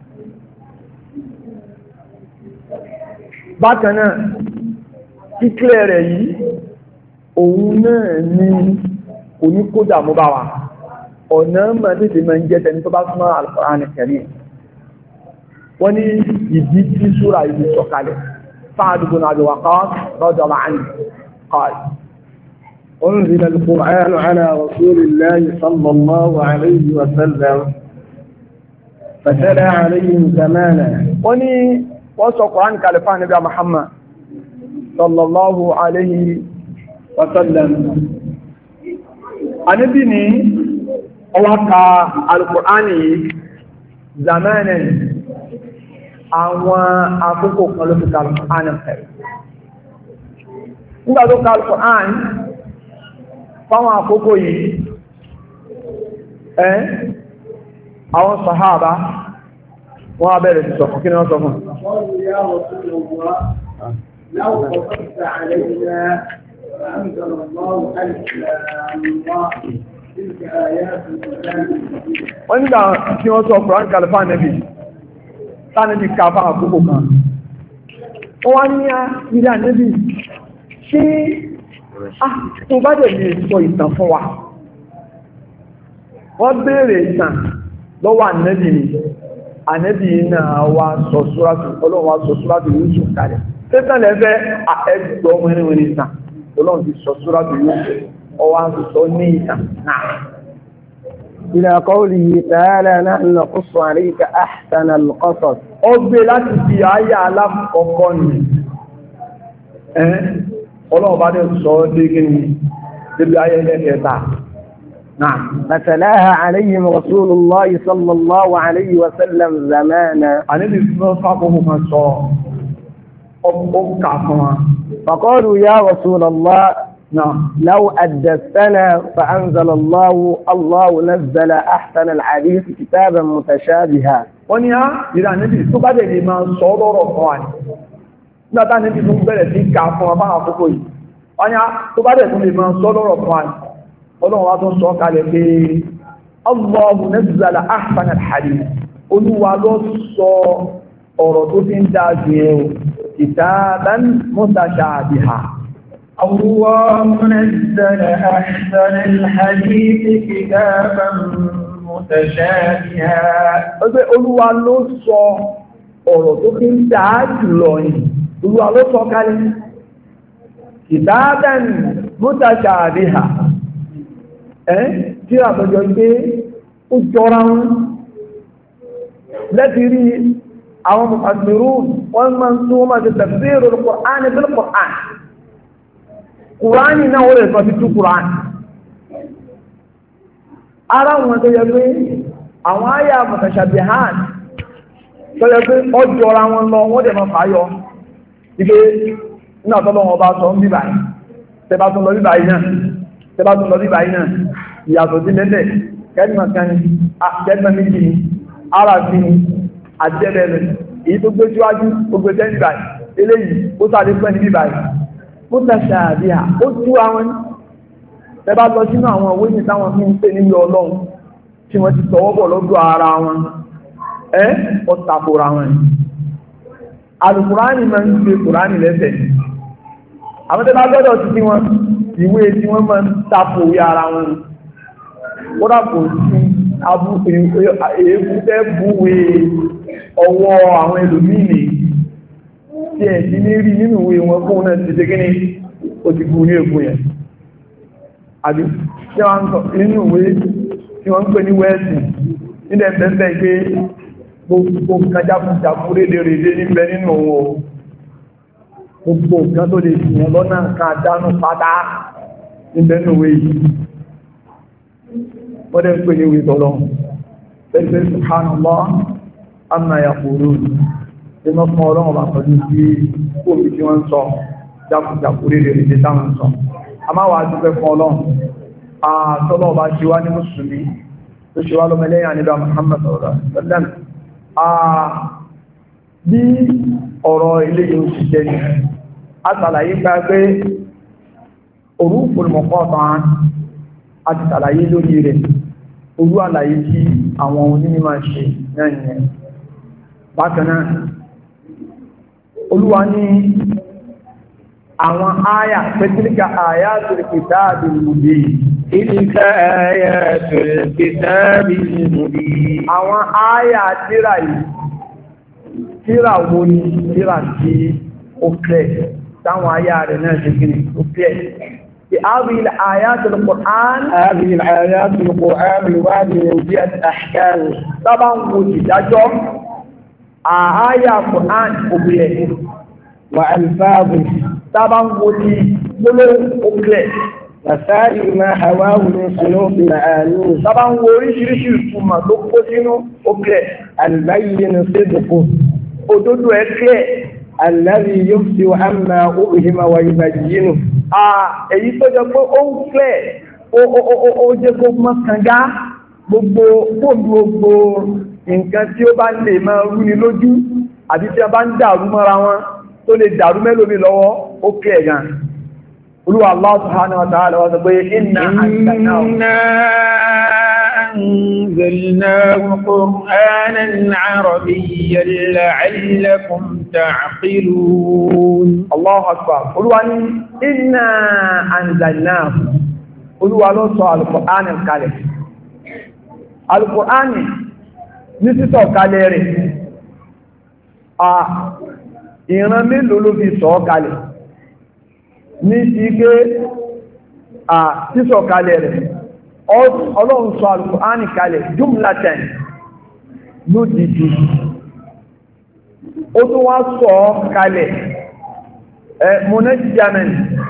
Bákan náà kíkẹ́ rẹ̀ yìí òun náà ní oníkódà mú bá wa ọ̀nà máa tètè máa ń jẹ́ tẹni tó bá súnmọ́ Al-Qur'an Al-Karim. Wọ́n ní ìdí tí súra ìlú sọ̀kalẹ̀ Sa'd ibn Abi Waqqas radiyallahu anhu qala أنزل القرآن على رسول الله صلى الله عليه وسلم فتلا عليهم زمانا وني وصى القرآن كالفان نبي محمد صلى الله عليه وسلم النبي ني وقع القرآن زمانا àwọn àkókò kan ló fi ka Al-Qur'an Al-Karim. Nígbà tó ka Al-Qur'an fáwọn àkókò yìí ẹ́ àwọn sàhábà wọ́n á bẹ̀rẹ̀ sí sọ fún kí ni wọ́n sọ fún wọ́n nígbà tí wọ́n sọ Kùránì kàlífà nẹ́bì tánẹ́bì ká fáwọn àkókò kan wọ́n wá ní ilé ànẹ́bì ṣé ah tó bá dẹ̀ lè sọ ìtàn fún wa wọ́n béèrè ìtàn lọ́wọ́ ànẹ́bì ni ànẹ́bì náà wá sọ súrátù ọlọ́run wá sọ súrátù Yúsúfù kalẹ̀ tẹ́tẹ̀lẹ̀ fẹ́ ẹgbọ́ wẹ́rẹ́wẹ́rẹ́ ìtàn ọlọ́run ti sọ súrátù Yúsúfù ọwá sọ ní ìtàn náà. إلى قوله تعالى نحن نقص عليك أحسن القصص. ó gbé láti fi àyà alákọ̀ọ́kọ́ ni ọlọ́run bá dẹ̀ sọ dé kí ni débi ayé ẹlẹ́kẹta. نعم. فتلاها عليهم رسول الله صلى الله عليه وسلم زمانا. النبي صلى الله عليه وسلم فقالوا يا رسول الله نعم لو أدستنا فأنزل الله الله نزل أحسن الحديث كتابا متشابها. wọ́n ní á ìrà níbi tó bá dẹ̀ lè máa sọ lọ́rọ̀ fún wa ní nígbàtá níbi tó bẹ̀rẹ̀ sí ká fún wa bá àkókò yìí wọ́n ní á tó bá dẹ̀ tó lè máa sọ lọ́rọ̀ fún wa ní ọlọ́run wá tó sọ kalẹ̀ pé Allahu nazzala ahsana al-hadith olúwa ló sọ ọ̀rọ̀ tó fi ń dáa jù ẹ̀ kitaban mutashabiha. Allahu nazzala ahsana al-hadith kitaban mutashabiha. Ọgbẹ́ olúwa ló sọ ọ̀rọ̀ tó fi ń dáa jù lọ yìí olúwa ló sọ kalẹ̀ kitaban mutashabiha. ẹ́ tí àtọ́jọ́ gbé ó jọra wọn lẹ́ti rí àwọn mọ̀fàṣírù wọ́n máa ń tún wọ́n máa ti tafsīru al-Qur'ān bil-Qur'ān Kùránì náà wọ́n lè sọ ti tú Kùránì ara wọn tó yẹ pé àwọn àyà mutashabbihat tó yẹ pé ó jọra wọn lọ wọ́n dẹ̀ máa fàáyọ ike náà tọ́lọ́wọ́n bá sọ ń bíbáyìí tẹ́ bá tún lọ bíbáyìí náà tẹ́bá tún lọ bíbá iná ìyàtọ̀ sí lẹ́lẹ̀ kẹ́gbìmọ̀ kan ní àjẹ́gbẹ̀ méjì ní ara sí ní àjẹ́bẹ̀rẹ̀ èyí tó gbé síwájú gbogbo jẹ́ níbà eléyìí ó sáré pẹ́ ní bíbá ó tẹ̀sà àbíhà ó tú àwọn tẹ́bá lọ sínú àwọn òwe ní táwọn fi ń pè nílò ọlọ́run tí wọ́n ti tọwọ́bọ̀ lọ́dọ̀ ara wọn ẹ́ ó takora wọn alùkùránì máa ń gbé kùránì lẹ́sẹ̀ àwọn tẹ́bá gbọ́dọ̀ ti wọn ìwé tí wọ́n máa ń tapò ara wọn ó dàpò sí èébú tẹ́ búwé ọwọ́ àwọn ẹlòmíìnì tí ẹ̀ sí ní rí nínú ìwé wọn fún náà ti ṣe kíní ó ti bú ní èkó yẹn àbí tí wọ́n ń sọ nínú ìwé tí wọ́n ń pè ní wẹ́ẹ̀sì nílẹ̀ bẹ́ẹ̀ pé gbogbo nǹkan jákujàku rédèrèdè níbẹ̀ nínú òun gbogbo nǹkan tó lè fìyàn lọ́nà nǹkan àdánù pátá níbẹ̀ nínú yìí wọ́n dẹ̀ ń pè ní ìwé tọ́lọ́ pẹ̀lú subhanallah amma yaqulun tí wọ́n fún ọlọ́run bá pẹ̀lú sí kóòmì tí wọ́n ń sọ jákujàku rédèrèdè táwọn ń sọ a máa wà dúpẹ́ fún ọlọ́run àtọ́lọ́ bá ṣe wá ní mùsùlùmí tó ṣe wá lọ́mọlẹ́yìn àníbà Muhammad sallallahu alaihi wasallam bí ọ̀rọ̀ ilé yóò ṣiṣẹ́ ní àtàlàyé gbá pé orúful muqaṭa'a àti tàlàyé lórí rẹ̀ orú àlàyé tí àwọn onímọ̀ ṣe náà nìyẹn bákanáà olúwa ní àwọn áyà pẹ̀tílíkà ayatul kitabil mubin tilka ayatul kitabil mubin àwọn áyà tírà yìí tírà wo ni tírà tí ó kẹ́ táwọn áyà rẹ̀ náà ṣe gíní ó kẹ́ هذه الآيات القرآن هذه الآيات القرآن الوادي من جهة أحكام طبعا وجدجو آية القرآن أبيه وألفاظه طبعا وجدجو أبيه وسائر ما حواه من صنوف معانيه طبعا ورشرش ثم لقصنه أبيه البين صدقه òdodo ẹ̀kẹ́ الذي يفتي عما أبهم ويبينه èyí tó jẹ́ pé ó ń fẹ́ ó jẹ́ kó mọ́ kànga gbogbo gbogbo nǹkan tí ó bá lè máa rú ni lójú àti tí a bá ń dàrú mọ́ra wọn tó lè dàrú mẹ́lòmí lọ́wọ́ ó kẹ́ ẹ̀gá Olúwa Allah subhanahu wa ta'ala wọ́n sọ pé inna أنزلناه قرآنا عربيا لعلكم تعقلون الله أكبر قلوا إنا أنزلناه قلوا الله سؤال القرآن الكريم Al-Qur'ani ní títọ̀ kalẹ̀ rẹ̀ a ìran mélòó ló fi sọ kalẹ̀ ní ti pé a títọ̀ kalẹ̀ rẹ̀ Ọlọ́run sọ Al-Qur'ani kalẹ̀ jumlatan lódìdí ó tún wá sọ kalẹ̀ ẹ munajjaman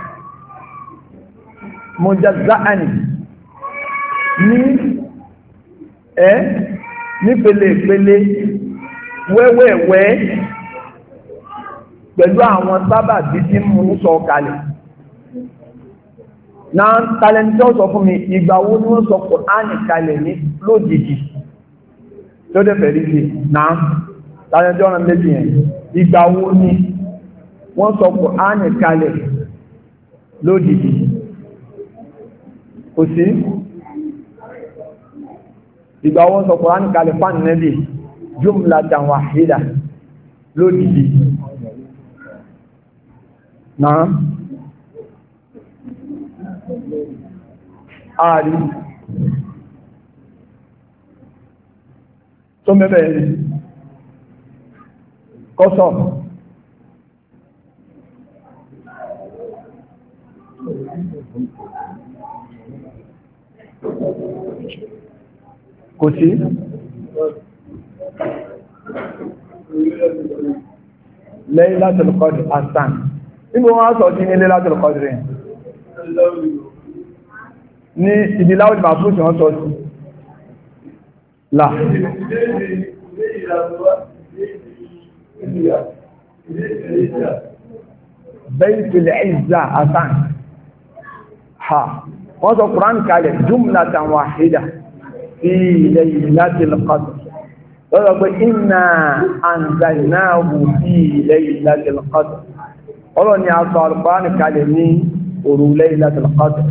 mujazza'an ní ẹ́ ní pẹ̀lẹ̀-pẹ̀lẹ̀ wẹ́wẹ́wẹ́ pẹ̀lú àwọn sábà bí tí mú sọ kalẹ̀. Na tàlẹ̀ntọ́ sọ fún mi ìgbà wo ní wọ́n sọ Kùránì kalẹ̀ ní lójijì tó dẹ̀ fẹ̀rí sí náà tàlẹ̀ntọ́ ọ̀nà méjì yẹn ìgbà wo ní wọ́n sọ Kùránì kalẹ̀ lójijì kò sí ìgbà wọ́n sọ Kùránì kalẹ̀ fún Ànábì jumlatan wahida lójijì náà ààrí tó mẹ́bẹ̀ kọ́sọ̀ kò sí Laylatul Qadr àsán nígbò wọ́n sọ sí ní Laylatul Qadr rẹ̀ ní ibi láwọ́dì máa fún ìṣẹ́ wọ́n sọ sí là Baytul Izza àsán ha wọ́n sọ Kùránì kalẹ̀ jumlatan wahida fi Laylatil Qadr lọ́dọ̀ pé inna anzalnahu fi Laylatil Qadr ọlọ́ ni a sọ Al-Qur'ani kalẹ̀ ní òru Laylatil Qadr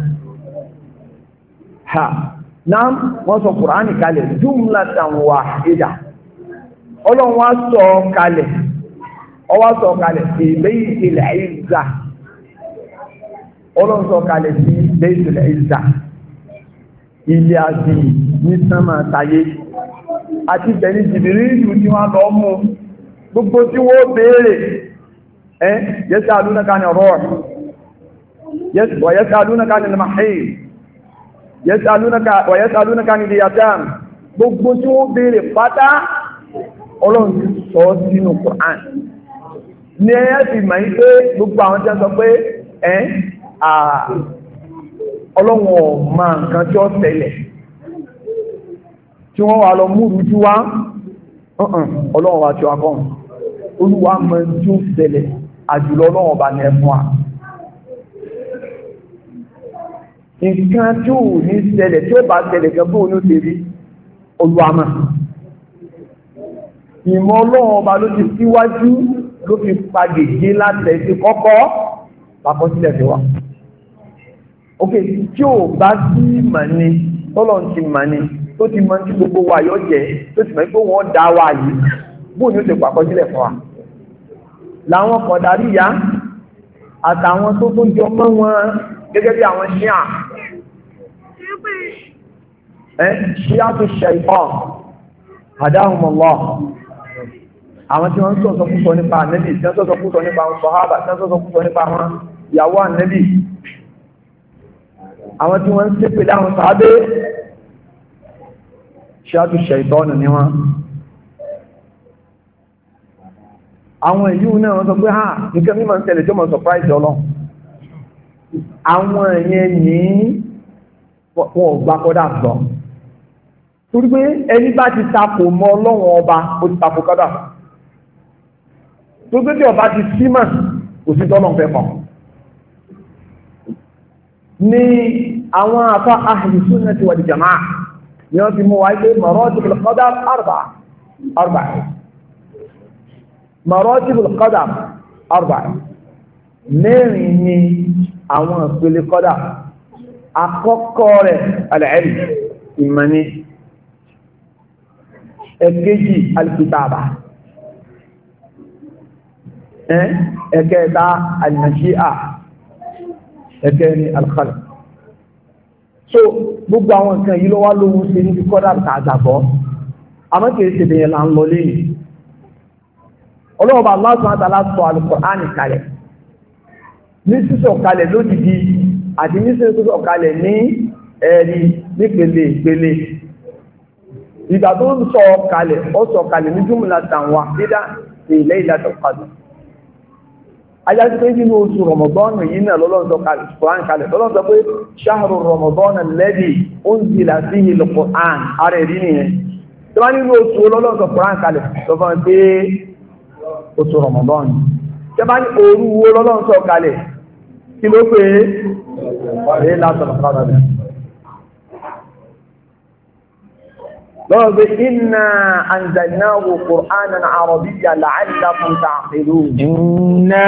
ha náà wọ́n sọ Kùránì kalẹ̀ jumlatan wahida ọlọ́ wọ́n sọ kalẹ̀ ọwọ́ sọ kalẹ̀ sí Baytul Izza ọlọ́ sọ kalẹ̀ sí Baytul Izza ilé àti ní sánmà tayé àti bẹ̀ni Jìbìrìlù tí wọ́n lọ mú gbogbo tí wọ́n béèrè ẹ́ yas'alunaka ani ruh wa yas'alunaka anil mahid yas'alunaka wa yas'alunaka anil yatam gbogbo tí wọ́n béèrè pátá Ọlọ́run ti sọ sínú Qur'an ní ẹ̀yẹ́ ti mọ̀ pé gbogbo àwọn tí wọ́n sọ pé ẹ́ Ọlọ́run ọ̀mà nǹkan tí ó tẹ̀lẹ̀ tí wọ́n wà lọ múrù jú wá Ọlọ́run wà tí ó akọ́ Olúwa mọ̀ tí ó tẹ̀lẹ̀ àjùlọ Ọlọ́run bá ní ẹfún wa nǹkan tí ó ní tẹ̀lẹ̀ tí ó bá tẹ̀lẹ̀ gẹ́gbó ní ó tẹ̀lẹ̀ Olúwa mọ̀ ìmọ̀ Ọlọ́run ọba ló ti síwájú ló fi pàgègé láti ẹ̀sì kọ́kọ́ pàkọsílẹ̀ fi wá ok tí ó bá sí mọ̀ ní tọ́lọ̀ ti mọ̀ ní tó ti mọ̀ tí gbogbo wa yóò jẹ́ tó ti mọ̀ pé wọ́n dá wa yìí bóò ní ó ti pàkọsílẹ̀ fún wa láwọn Kọ̀dàríyà àtàwọn tó tó jọ mọ́ wọn gẹ́gẹ́ bí àwọn Ṣíà ẹ́ Ṣíà tó Ṣaitan hadahumullah àwọn tí wọ́n sọ̀sọ̀ púpọ̀ nípa Ànábì tí wọ́n sọ̀sọ̀ púpọ̀ nípa àwọn Sàhábà tí wọ́n sọ̀sọ̀ púpọ̀ nípa àwọn ìyàwó Ànábì àwọn tí wọ́n ń ṣépè láwọn sàábé Ṣíàtù Ṣaitọ́nù ni wọ́n àwọn èyí náà wọ́n sọ pé ha nǹkan mímọ̀ ń tẹ̀lẹ̀ tó mọ̀ surprise Ọlọ́run àwọn èyàn ní wọ́n ò gbá kọ́dà gbọ́ torí pé ẹni bá ti tapò mọ́ Ọlọ́run ọba ó ti tapò kọ́dà torí pé tí ọba ti símọ̀ kò sí tọ́lọ́run fẹ́ mọ̀ ní àwọn afá ahli sunnati wal jamaa ni wọ́n ti mú wáyé pé maratibul qadar arba'a arba'a maratibul qadar arba'a mẹ́rin ni àwọn ìpele qadar àkọ́kọ́ rẹ̀ al-ilm ìmọ̀ni ẹ̀kejì al-kitaba ẹ̀kẹta al-mashi'a ẹ̀kẹrin al-khalq so gbogbo àwọn nǹkan yìí ló wá lóhun ṣe níbi kọ́dà àgbàgbọ́ àmọ́ kìí ṣe bẹ̀yẹn là ń lọ lẹ́yìn ọlọ́ọ̀bà Allah subhanahu wa ta'ala sọ Al-Qur'an kalẹ̀ ní sísọ̀ kalẹ̀ lódìdí àti ní sísọ̀ kalẹ̀ ní ẹ̀rí nípele ìpele ìgbà tó ń sọ kalẹ̀ ó sọ kalẹ̀ ní jumlatan wahida fi laylatil qadr ajásí pé nínú oṣù Ramadan yìí náà lọ́lọ́run sọ Qur'an kalẹ̀ lọ́lọ́run sọ pé shahru Ramadan alladhi unzila fihi al-Qur'an ààrẹ rí nìyẹn tí wọ́n nínú oṣù lọ́lọ́run sọ Qur'an kalẹ̀ sọ fún pé oṣù Ramadan tí wọ́n ní òru wo lọ́lọ́run sọ kalẹ̀ kí ló pé ẹ látọ̀ lọ́kọ̀ọ́dọ̀ lọ́wọ́ inna anzalnahu qur'anan arabiyyan la'allakum ta'qilun inna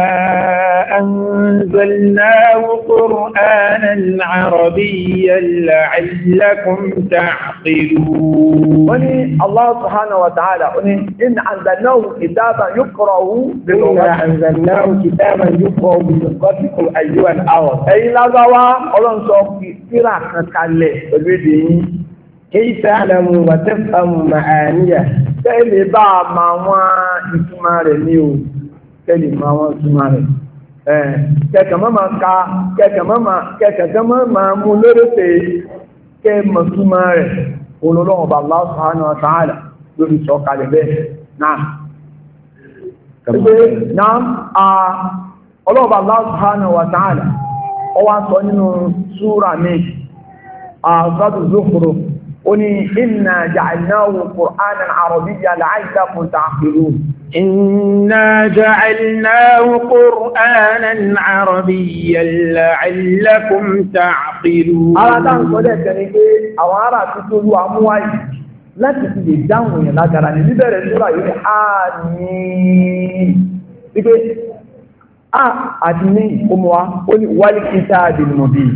anzalnahu qur'anan arabiyyan la'allakum ta'qilun wani Allah subhanahu wa ta'ala wani inna anzalnahu kitaban yuqra'u inna anzalnahu kitaban yuqra'u bi lughatikum ayyuhal arab ẹ̀yin Lárúbáwá Ọlọ́run sọ tírà kan kalẹ̀ pẹ̀lú èdè yín kí ta'lamu wa tafhamu ma'aniya tẹ́lẹ̀ bá ma wọ́n ìtumọ̀ rẹ̀ ní o tẹ́lẹ̀ ma wọ́n ìtumọ̀ rẹ̀ kẹ́kẹ̀ mọ́ ma ka kẹ́kẹ̀ mọ́ ma mú lórí pé kẹ́ mọ̀ ìtumọ̀ rẹ̀ olólọ́wọ́ bá Allah subhanahu wa ta'ala lórí sọ kalẹ̀ bẹ́ẹ̀ náà ọlọ́wọ́ bá Allah subhanahu wa ta'ala ó wá sọ nínú súra méjì àgbàdo Zukhruf oni inna ja'alnahu qur'anan arabiyyan la'allakum ta'qilun inna ja'alnahu qur'anan arabiyyan la'allakum ta'qilun ara tan ko de keni pé àwọn ará tí tó lu amuwai láti fi lè dáhùn yẹn lágara ni níbẹ̀rẹ̀ sura yìí àmín ipe a àti ní umwa oni wal kitabil mubin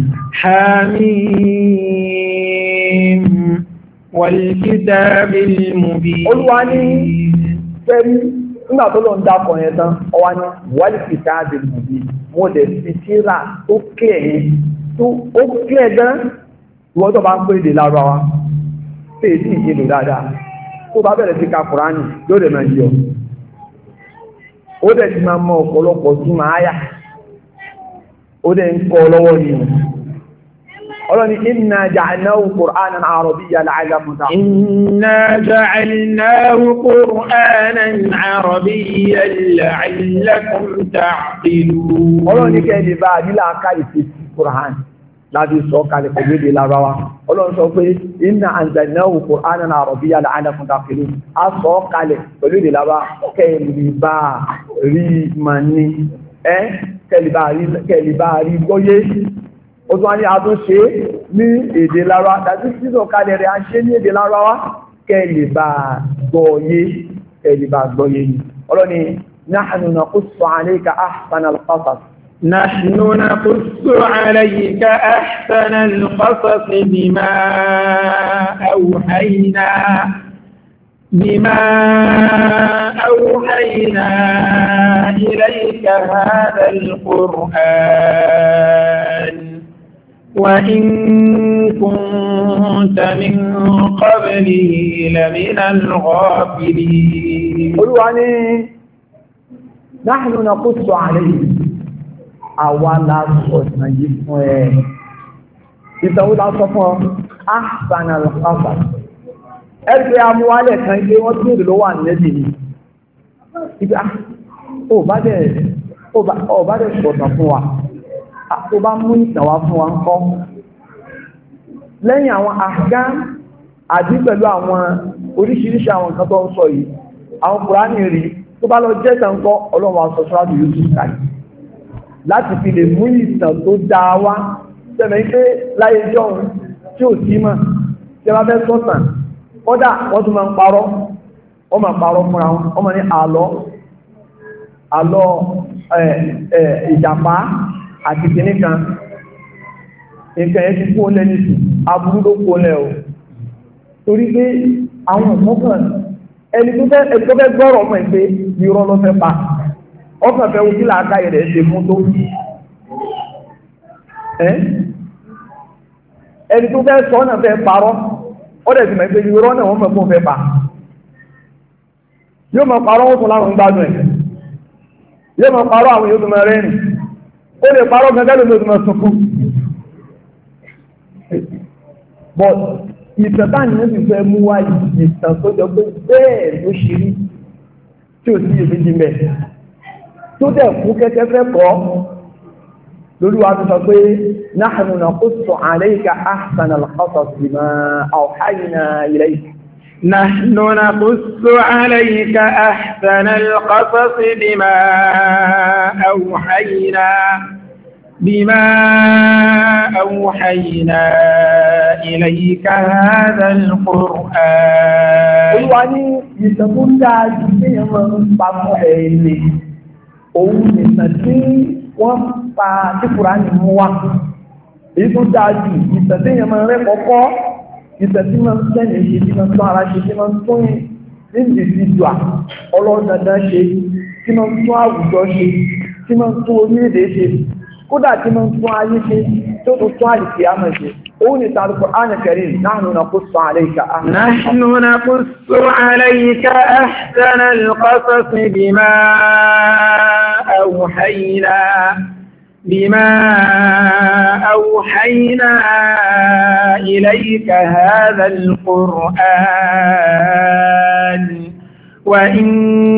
hamim wal kitabil mubin Olúwa ní fẹ́rí nígbà tó lọ ń dákọ̀ yẹn tán ọwá ní wal kitabil mubin mo dẹ̀ fi tírà tó kílẹ̀ yẹn tó ó kílẹ̀ gan ìwọ́n tó bá ń pè èdè Lárúbáwá pé sí ìjìnlẹ̀ dáadáa tó bá bẹ̀rẹ̀ sí ka Kùránì yóò dẹ̀ máa yọ ó dẹ̀ ti máa mọ ọ̀pọ̀lọpọ̀ sí máa yà ó dẹ̀ ń kọ́ lọ́wọ́ ni ọlọ́ni inna ja'alnahu qur'anan arabiyyan la'allakum ta'qilun inna ja'alnahu qur'anan arabiyyan la'allakum ta'qilun ọlọ́ni kẹ́lẹ̀ bá nílá ká ìfẹ́ sí Qur'an láti sọ kalẹ̀ pẹ̀lú èdè Lárúbáwá ọlọ́run sọ pé inna anzalnahu qur'anan arabiyyan la'allakum ta'qilun a sọ kalẹ̀ pẹ̀lú èdè Lárúbáwá kẹ́lẹ̀ bá rí mani ẹ́ kẹ́lẹ̀ bá rí gbọ́yé ó tún wá ní adún ṣe ní èdè Lárúbáwá tàbí sísọ kalẹ̀ rẹ̀ a ṣe ní èdè Lárúbáwá kẹ́lẹ̀ bá gbọ́yé kẹ́lẹ̀ bá gbọ́yé ni ọlọ́ni nahnu naqussu alayka ahsanal qasas نحن نقص عليك أحسن القصص بما أوحينا بما أوحينا إليك هذا القرآن وإن كنت من قبله لمن الغافلين قلوا عني نحن نقص عليك àwa la sọ ìtàn yìí fún ẹ ìtàwó la sọ fún ọ ahsan al-qasas ẹgbẹ́ amúwálẹ̀ kan ilé wọ́n tí èdè ló wà nílẹ̀ ní ibi ó bá dẹ̀ sọ̀tàn fún wa ó bá mú ìtàn wá fún wa ń kọ́ lẹ́yìn àwọn ahkam àti pẹ̀lú àwọn oríṣiríṣi àwọn nǹkan tó ń sọ yìí àwọn Kùránì rí tó bá lọ jẹ́ tàn kọ́ ọlọ́run aṣọ sọ́rọ̀ Yusuf káyì láti fi lè mú ìtàn tó dáa wá tẹ́lẹ̀ pé láyé jọun tí ò sí mọ̀ tí wọ́n fẹ́ sọ́tàn kódà wọ́n tún máa ń parọ́ wọ́n máa parọ́ fúnra wọn wọ́n máa ní àlọ́ àlọ́ ìjàpá àti kìíní kan nǹkan ẹ̀ ti kó lẹ́ni sí aburú ló kó lẹ́ o torí pé àwọn ọ̀mọ́kàn ẹni tó fẹ́ gbọ́rọ̀ ọmọ ẹ̀ pé irọ́ ló fẹ́ pa ọkàn fẹ́ ojú làákàyè rẹ̀ ṣe mú tó ẹ́ ẹni tó fẹ́ sọ náà fẹ́ parọ́ ó dẹ̀ sì mọ̀ pé irọ́ náà wọ́n mọ̀ fún fẹ́ pa yóò mọ̀ parọ́ ó tún láwọn gbádùn ẹ̀ yóò mọ̀ parọ́ àwọn yóò tún mọ̀ rẹ́rìn ó lè parọ́ gẹ́gẹ́ lómi ó tún mọ̀ sunkún but ìtàn ní ti fẹ́ mú wá ìtàn tó jọ pé bẹ́ẹ̀ ló ṣe rí tí ò sí èméjì mẹ́ tó dẹ̀ kú kẹ́kẹ́ fẹ́ kọ́ lórí wa tó sọ pé nahnu naqussu alayka ahsana al-qasas bima awhayna ilayka nahnu naqussu alayka ahsana al-qasas bima awhayna بما أوحينا إليك هذا القرآن Olúwa ní ìtàkùn dáadì tí yẹn máa ń pa mọ́ ẹ̀lẹ́ òun nìtàn tí wọ́n pa tí Kùránì mú wá èyí tó dáadì ìtàn tí yẹn máa rẹ́ kọ́kọ́ ìtàn tí máa ń tẹ́lẹ̀ ṣe tí máa ń tún ara ṣe tí máa ń tún individual ọlọ́dọọdán ṣe tí máa ń tún àwùjọ ṣe tí máa ń tún orílẹ̀-èdè ṣe kódà tí mo ń tún ayé ṣe tó tó tún àlìkì àmà ṣe òun ni tàbí Qur'an Karim nahnu naqussu alayka nahnu naqussu alayka ahsana al-qasas bima awhayna bima awhayna ilayka hadha al-Qur'an وإن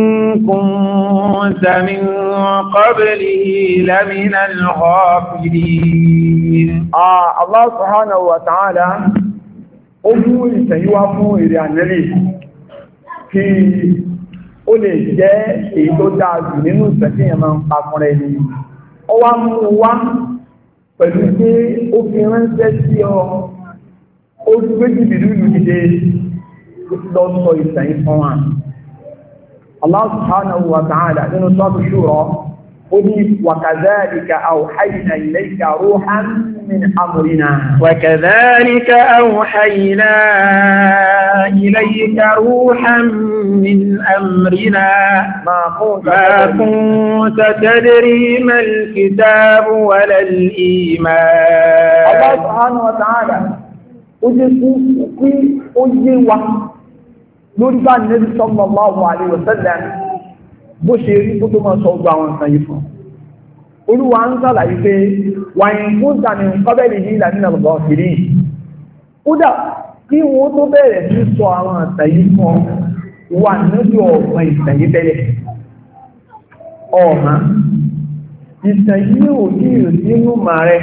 كنت من قبله لمن الغافلين آه الله سبحانه وتعالى أمو يسيوافو إريانيلي kí ó lè jẹ́ èyí tó dáa jù nínú ìfẹ̀sí ẹ̀mà ń pa fún rẹ̀ ní ọ wá mú wá pẹ̀lú pé ó fi ránṣẹ́ sí ọ ó gbé jìbìrì ìlú dìde lọ sọ ìsẹ̀yìn fún wa Allah subhanahu wa ta'ala nínú sọ́tù Shura ó ní wa kadhalika awhayna ilayka ruhan min amrina wa kadhalika awhayna ilayka ruhan min amrina ma kunta tadri mal kitabu wala al iman Allah subhanahu wa ta'ala ó jẹ́ kí ó yé wa lórí bá Nabi sallallahu alaihi wasallam bó ṣe rí kó tó máa sọ ọgbà àwọn nǹkan yìí fún Olúwa ń sàlàyé pé wa in kunta min qablihi lamina al-ghafilin kódà kí wọ́n tó bẹ̀rẹ̀ sí sọ àwọn àtà yìí fún wà níbi ọ̀gbọ̀n ìtàn yìí bẹ̀rẹ̀ ọ̀hán ìtàn yìí ò ní ìrìnú màrẹ́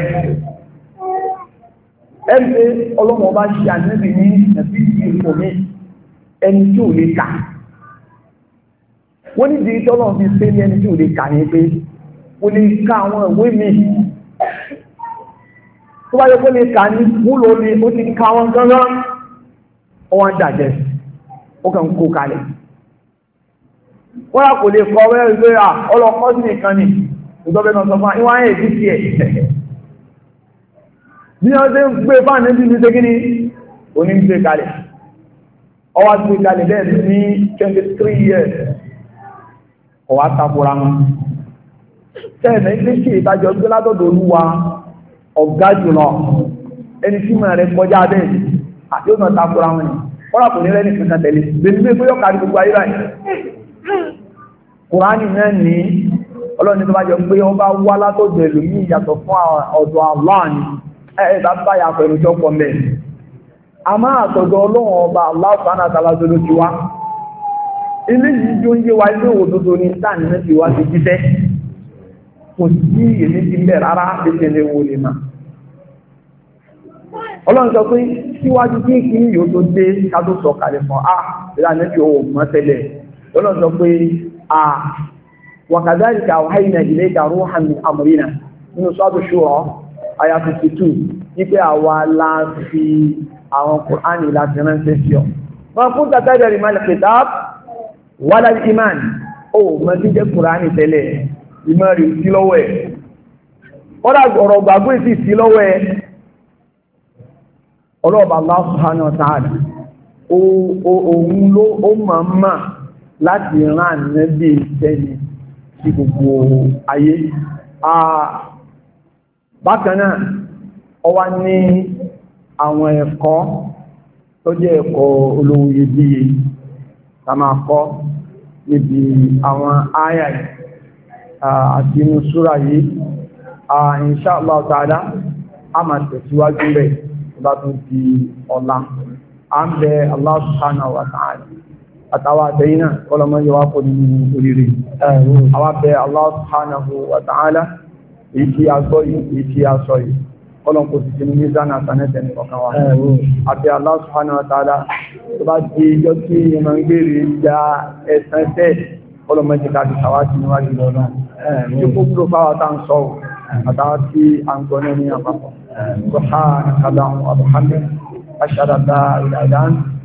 ẹgbẹ́ ọlọ́mọ bá ṣe àníbì ní ẹ̀bí ìfò mi ẹni tí ò lè kà wọ́n ní ìdí tọ́lọ̀ fi pé ní ẹni tí ò lè kà ní pé o lè ka àwọn ìwé mi tó bá yẹ kó lè kà ní wúlò ní ó ti ka wọn gángan wọ́n dàjẹ́ ó kàn kó kalẹ̀ wọ́n rà kò lè kọ́ wẹ́rẹ́ ìgbé à ọlọ́kọ́ sí nìkan ni ìjọba náà sọ fún ìwọ̀n ayé ìdí tiẹ̀ bí wọ́n ṣe ń gbé fáà ní ìdí ṣe kí ni oní ń gbé kalẹ̀ ọwá gbé kalẹ̀ bẹ́ẹ̀ ní twenty-three years ọwá takora wọn tẹ́ẹ̀mẹ́ ilé ṣe ìtajọ gbé látọ̀dọ̀ Olúwa ọ̀gá jùlọ ẹni tí mọ̀ rẹ̀ kọjá bẹ́ẹ̀ àti ó náà takora wọn ni kọ́lá kò ní rẹ́ nìkan kan tẹ̀lé bẹ́ẹ̀ pé yóò kárí gbogbo ayé báyìí Kùránì náà ní ọlọ́ni tó bá jọ pé wọ́n bá wá látọ̀dọ̀ ẹlòmíì yàtọ̀ fún ọ̀dọ̀ Allah ni ẹ̀ẹ́dà báyà pẹ̀lú jọ́pọ̀ mẹ́rin a máa tọ̀dọ̀ ọlọ́run ọba Allah subhanahu wa ta'ala ló ti wá ilé yìí jó ń yé wa ilé òdodo ní sáàni náà ti wá ti jíṣẹ́ kò sí èmi ti bẹ̀ rárá léṣe lè wo lè mà ọlọ́run sọ pé síwájú kí kí yóò tó dé ká tó sọ kalẹ̀ fún a ìlànà tí ó mọ́ tẹ́lẹ̀ ọlọ́run sọ pé a wa kadhalika awhayna ilayka ruhan min amrina nínú suratu Shura aya fifty-two wípé àwa la fi àwọn Kùránì láti ránṣẹ́ sí ọ. Wọ́n fún tàtàjẹ̀ rí máa kitab wala al-iman. Ó mọ́ sí jẹ́ Kùránì tẹ́lẹ̀, ìmọ̀ rí sí lọ́wọ́ ẹ̀. Ọ́dá ọ̀rọ̀ gbàgbé sí sí lọ́wọ́ ẹ̀. Ọlọ́ọ̀bà Allah subhanahu wa ta'ala. Òun ló ó mọ̀ mọ̀ láti rán nẹ́bí ìṣẹ́ni sí gbogbo ayé. Bákan náà, ọwá ní àwọn ẹ̀kọ́ tó jẹ́ ẹ̀kọ́ olówó iyebíye ká máa kọ́ níbi àwọn áyà àti inú súra yìí. Insha Allah ta'ala a máa tẹ̀síwájú rẹ̀ bá tún di ọ̀la. A ń bẹ Allah subhanahu wa ta'ala àtàwà àtẹ́yìn náà kọlọmọ yíwá kò ní oríire. Àwọn bẹ Allah subhanahu wa ta'ala èyí tí a gbọ́ yìí, èyí tí a sọ yìí kọlọm kò sì ti ní mizan àtànẹ́tẹ̀ ní ọkàn wa. Àbí Allah subhanahu wa ta'ala tó bá di ìjọ tí ìmọ̀ ń gbèrè ìjà ẹ̀sán tẹ́ kọlọmọ jẹ́ ká ti sàwájú níwájú lọ́nà. Tí kó kúrò fáwà tá ń sọ àtàwà tí a ń gbọ́ ní àpapọ̀. Subhanaka Allahumma wa bihamdika ashhadu an la ilaha illa anta